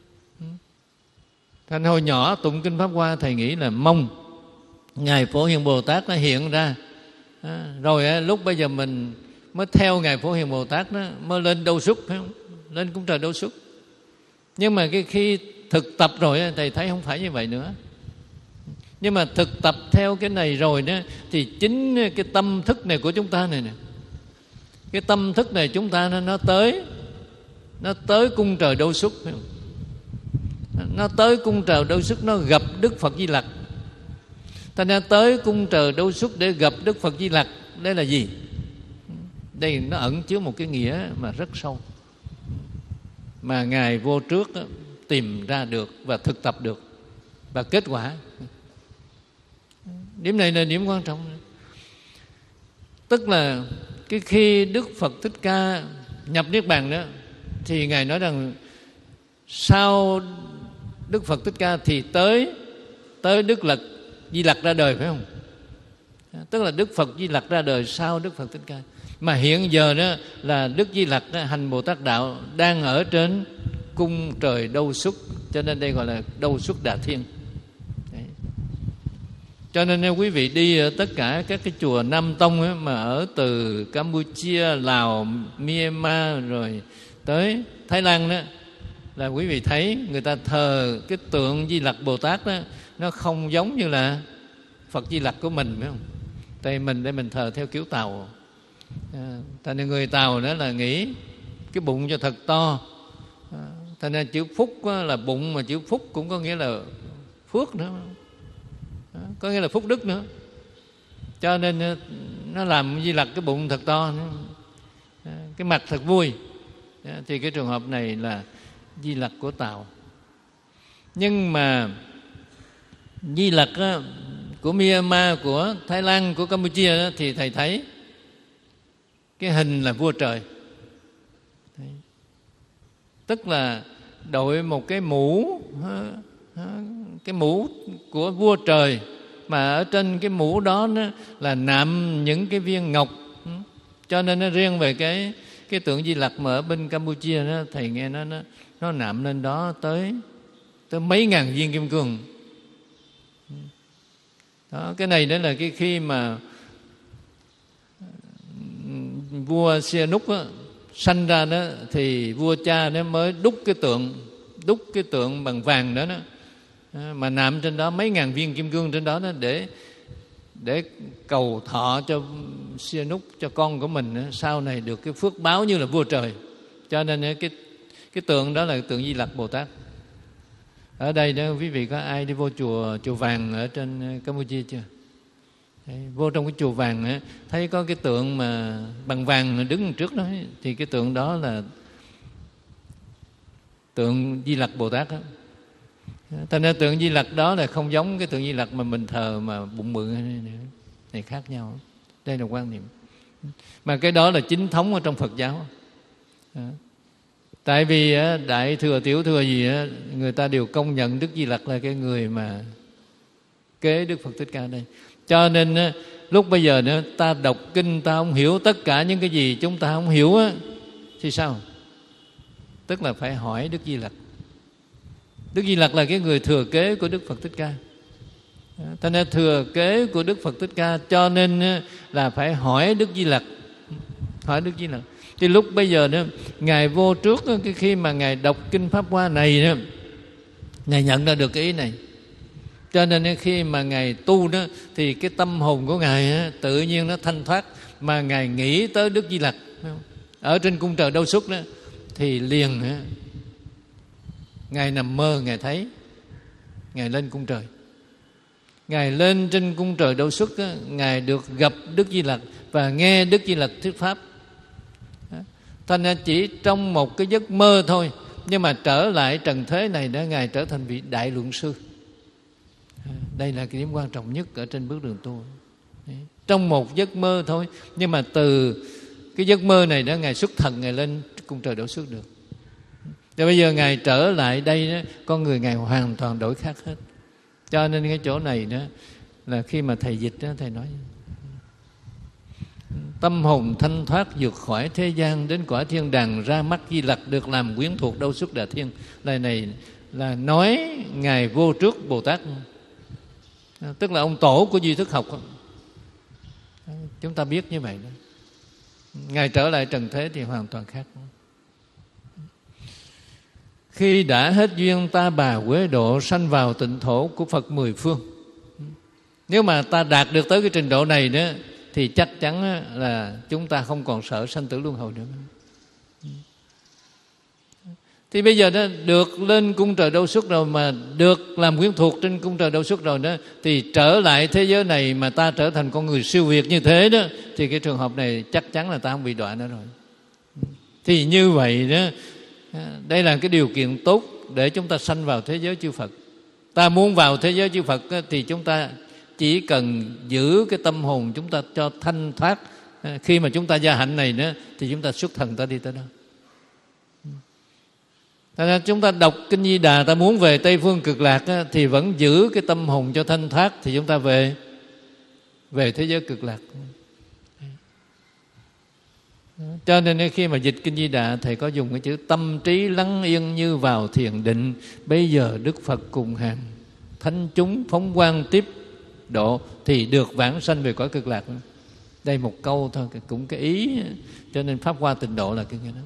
Thành hồi nhỏ tụng kinh Pháp Hoa, thầy nghĩ là mong Ngài Phổ Hiền Bồ Tát nó hiện ra. À, rồi lúc bây giờ mình mới theo Ngài Phổ Hiền Bồ Tát đó, mới lên Đâu Xuất, phải không? Lên cung trời Đâu Xuất. Nhưng mà cái khi thực tập rồi thầy thấy không phải như vậy nữa. Nhưng mà thực tập theo cái này rồi đó, thì chính cái tâm thức này của chúng ta này nè, cái tâm thức này chúng ta nó, nó tới nó tới cung trời Đâu Xuất, phải không? Nó tới cung trời Đâu Xuất, nó gặp Đức Phật Di Lặc. Thành ra tới cung trời Đâu Xuất để gặp Đức Phật Di Lặc, đây là gì? Đây nó ẩn chứa một cái nghĩa mà rất sâu, mà Ngài vô trước đó, tìm ra được và thực tập được, và kết quả. Điểm này là điểm quan trọng. Tức là cái khi Đức Phật Thích Ca nhập Niết Bàn đó, thì Ngài nói rằng sau Đức Phật Thích Ca thì tới tới Đức Lặc Di Lặc ra đời, phải không? Tức là Đức Phật Di Lặc ra đời sau Đức Phật Thích Ca. Mà hiện giờ đó là Đức Di Lặc đó, hành Bồ Tát đạo đang ở trên cung trời Đâu Xuất, cho nên đây gọi là Đâu Xuất Đà Thiên. Đấy. Cho nên nếu quý vị đi ở tất cả các cái chùa Nam Tông ấy, mà ở từ Campuchia, Lào, Myanmar rồi tới Thái Lan đó, là quý vị thấy người ta thờ cái tượng Di Lặc Bồ Tát đó, nó không giống như là Phật Di Lặc của mình, phải không? Tại mình đây mình thờ theo kiểu Tàu. À, thành ra người Tàu đó là nghĩ cái bụng cho thật to. À, thành ra chữ Phúc là bụng, mà chữ Phúc cũng có nghĩa là phước nữa, à, có nghĩa là phúc đức nữa. Cho nên nó làm Di Lặc cái bụng thật to nữa. À, cái mặt thật vui. À, thì cái trường hợp này là Di Lặc của Tàu. Nhưng mà Di Lặc á, của Myanmar, của Thái Lan, của Campuchia đó, thì thầy thấy cái hình là vua trời. Đấy. Tức là đội một cái mũ, cái mũ của vua trời, mà ở trên cái mũ đó nó là nạm những cái viên ngọc. Cho nên nó riêng về cái cái tượng Di Lặc mà ở bên Campuchia đó, thầy nghe nó nó nó nạm lên đó tới tới mấy ngàn viên kim cương. Đó, cái này đó là cái khi mà vua Sihanouk á, sanh ra đó, thì vua cha nó mới đúc cái tượng đúc cái tượng bằng vàng đó, đó mà nạm trên đó mấy ngàn viên kim cương trên đó, đó để để cầu thọ cho Sihanouk, cho con của mình đó, sau này được cái phước báo như là vua trời. Cho nên cái cái tượng đó là tượng Di Lặc Bồ Tát. Ở đây đó quý vị có ai đi vô chùa chùa vàng ở trên Campuchia chưa? Đấy, vô trong cái chùa vàng á, thấy có cái tượng mà bằng vàng đứng trước đó, thì cái tượng đó là tượng Di Lặc Bồ Tát đó. Thành ra tượng Di Lặc đó là không giống cái tượng Di Lặc mà mình thờ mà bụng bự này, này khác nhau. Đây là quan niệm. Mà cái đó là chính thống ở trong Phật giáo. Đó. Tại vì đại thừa tiểu thừa gì á, người ta đều công nhận Đức Di Lặc là cái người mà kế Đức Phật Thích Ca đây. Cho nên lúc bây giờ nữa ta đọc kinh ta không hiểu tất cả những cái gì chúng ta không hiểu á, thì sao? Tức là phải hỏi Đức Di Lặc. Đức Di Lặc là cái người thừa kế của Đức Phật Thích Ca. Cho nên thừa kế của Đức Phật Thích Ca, cho nên là phải hỏi Đức Di Lặc. Hỏi Đức Di Lặc. Thì lúc bây giờ đó, Ngài vô trước đó, cái khi mà Ngài đọc kinh Pháp Hoa này đó, Ngài nhận ra được cái ý này. Cho nên khi mà Ngài tu đó, thì cái tâm hồn của Ngài đó, tự nhiên nó thanh thoát, mà Ngài nghĩ tới Đức Di Lặc ở trên cung trời Đâu Xuất đó, thì liền đó, Ngài nằm mơ Ngài thấy Ngài lên cung trời. Ngài lên trên cung trời Đâu Xuất đó, Ngài được gặp Đức Di Lặc và nghe Đức Di Lặc thuyết pháp. Thành ra chỉ trong một cái giấc mơ thôi, nhưng mà trở lại trần thế này đó, Ngài trở thành vị đại luận sư. Đây là cái điểm quan trọng nhất ở trên bước đường tu. Đấy. Trong một giấc mơ thôi, nhưng mà từ cái giấc mơ này đó, Ngài xuất thần, Ngài lên cung trời đổ xuất được. Thì bây giờ Ngài trở lại đây đó, con người Ngài hoàn toàn đổi khác hết. Cho nên cái chỗ này đó là khi mà Thầy dịch đó, Thầy nói tâm hồn thanh thoát vượt khỏi thế gian, đến cõi thiên đàng, ra mắt Di Lặc, được làm quyến thuộc đâu xuất Đà Thiên. Lời này là nói Ngài Vô Trước Bồ Tát, tức là ông tổ của duy thức học. Chúng ta biết như vậy đó. Ngài trở lại trần thế thì hoàn toàn khác. Khi đã hết duyên ta bà quế độ, sanh vào tịnh thổ của Phật mười phương. Nếu mà ta đạt được tới cái trình độ này đó, thì chắc chắn là chúng ta không còn sợ sanh tử luân hồi nữa. Thì bây giờ đó được lên cung trời đâu xuất rồi, mà được làm quyến thuộc trên cung trời đâu xuất rồi đó, thì trở lại thế giới này mà ta trở thành con người siêu việt như thế đó, thì cái trường hợp này chắc chắn là ta không bị đọa nữa rồi. Thì như vậy đó, đây là cái điều kiện tốt để chúng ta sanh vào thế giới chư Phật. Ta muốn vào thế giới chư Phật thì chúng ta chỉ cần giữ cái tâm hồn chúng ta cho thanh thoát. Khi mà chúng ta gia hạnh này nữa thì chúng ta xuất thần, ta đi tới đó. Thật ra chúng ta đọc Kinh Di Đà, ta muốn về Tây Phương Cực Lạc á, thì vẫn giữ cái tâm hồn cho thanh thoát, thì chúng ta về về thế giới Cực Lạc. Cho nên khi mà dịch Kinh Di Đà, Thầy có dùng cái chữ tâm trí lắng yên như vào thiền định, bây giờ Đức Phật cùng hàng thánh chúng phóng quang tiếp độ, thì được vãng sanh về cõi Cực Lạc. Đây một câu thôi, cũng cái ý. Cho nên Pháp Hoa Tịnh Độ là cái nghĩa đó.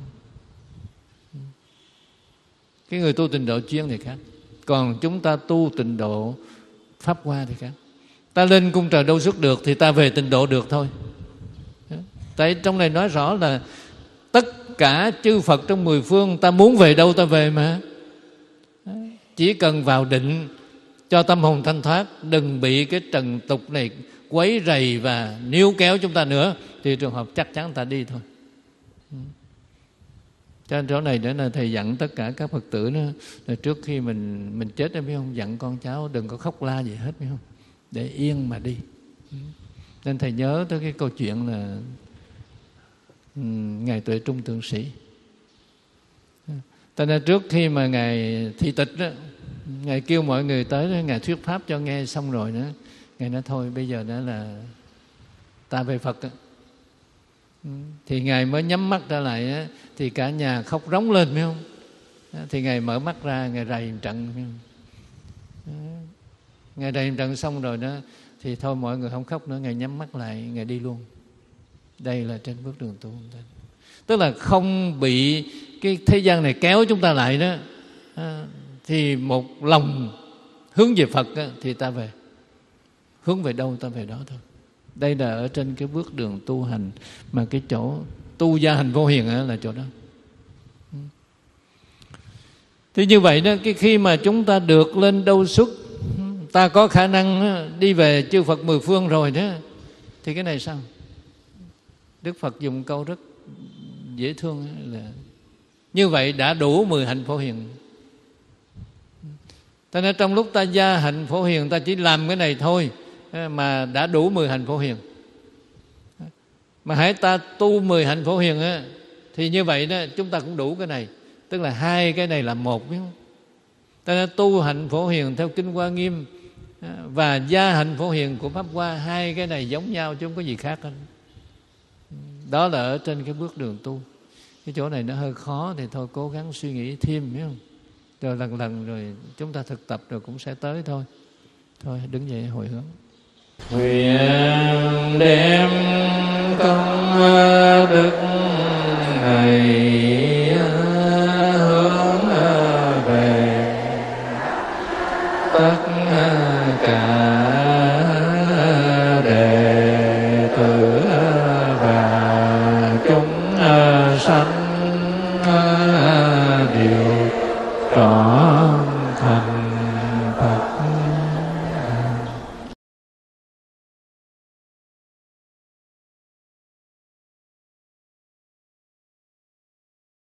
Cái người tu Tịnh Độ chuyên thì khác, còn chúng ta tu Tịnh Độ Pháp Hoa thì khác. Ta lên cung trời đâu xuất được thì ta về Tịnh Độ được thôi. Tại trong này nói rõ là tất cả chư Phật trong mười phương, ta muốn về đâu ta về mà. Chỉ cần vào định, cho tâm hồn thanh thoát, đừng bị cái trần tục này quấy rầy và níu kéo chúng ta nữa, thì trường hợp chắc chắn ta đi thôi. Cho nên chỗ này nữa là Thầy dặn tất cả các Phật tử đó, là trước khi mình mình chết em biết không, dặn con cháu đừng có khóc la gì hết, biết không, để yên mà đi. Nên Thầy nhớ tới cái câu chuyện là Ngài Tuệ Trung Tượng Sĩ. Cho nên trước khi mà Ngài thị tịch đó, Ngài kêu mọi người tới đó, Ngài thuyết pháp cho nghe xong rồi nữa, Ngài nói thôi bây giờ đó là ta về Phật đó. Thì Ngài mới nhắm mắt ra lại á, thì cả nhà khóc rống lên, phải không? Thì Ngài mở mắt ra, Ngài rầy một trận, phải không? Ngài rầy một trận xong rồi đó, thì thôi mọi người không khóc nữa, Ngài nhắm mắt lại, Ngài đi luôn. Đây là trên bước đường tu. Tức là không bị cái thế gian này kéo chúng ta lại đó, thì một lòng hướng về Phật đó, thì ta về. Hướng về đâu ta về đó thôi. Đây là ở trên cái bước đường tu hành, mà cái chỗ tu gia hành vô hiền là chỗ đó. Thì như vậy đó, cái khi mà chúng ta được lên đâu xuất, ta có khả năng đi về chư Phật mười phương rồi đó, thì cái này sao? Đức Phật dùng câu rất dễ thương là như vậy đã đủ mười hạnh phổ hiền. Cho nên trong lúc ta gia hạnh phổ hiền, ta chỉ làm cái này thôi mà đã đủ mười hạnh phổ hiền. Mà hãy ta tu mười hạnh phổ hiền á, thì như vậy đó chúng ta cũng đủ cái này. Tức là hai cái này là một, biết không? Ta nên tu hạnh phổ hiền theo Kinh Hoa Nghiêm và gia hạnh phổ hiền của Pháp Hoa, hai cái này giống nhau chứ không có gì khác hết. Đó là ở trên cái bước đường tu. Cái chỗ này nó hơi khó thì thôi cố gắng suy nghĩ thêm, biết không? Rồi lần lần rồi chúng ta thực tập rồi cũng sẽ tới thôi. Thôi đứng dậy hồi hướng. Nguyện đem công đức này hướng về tất cả đệ tử và chúng sanh đều trọn thành Phật.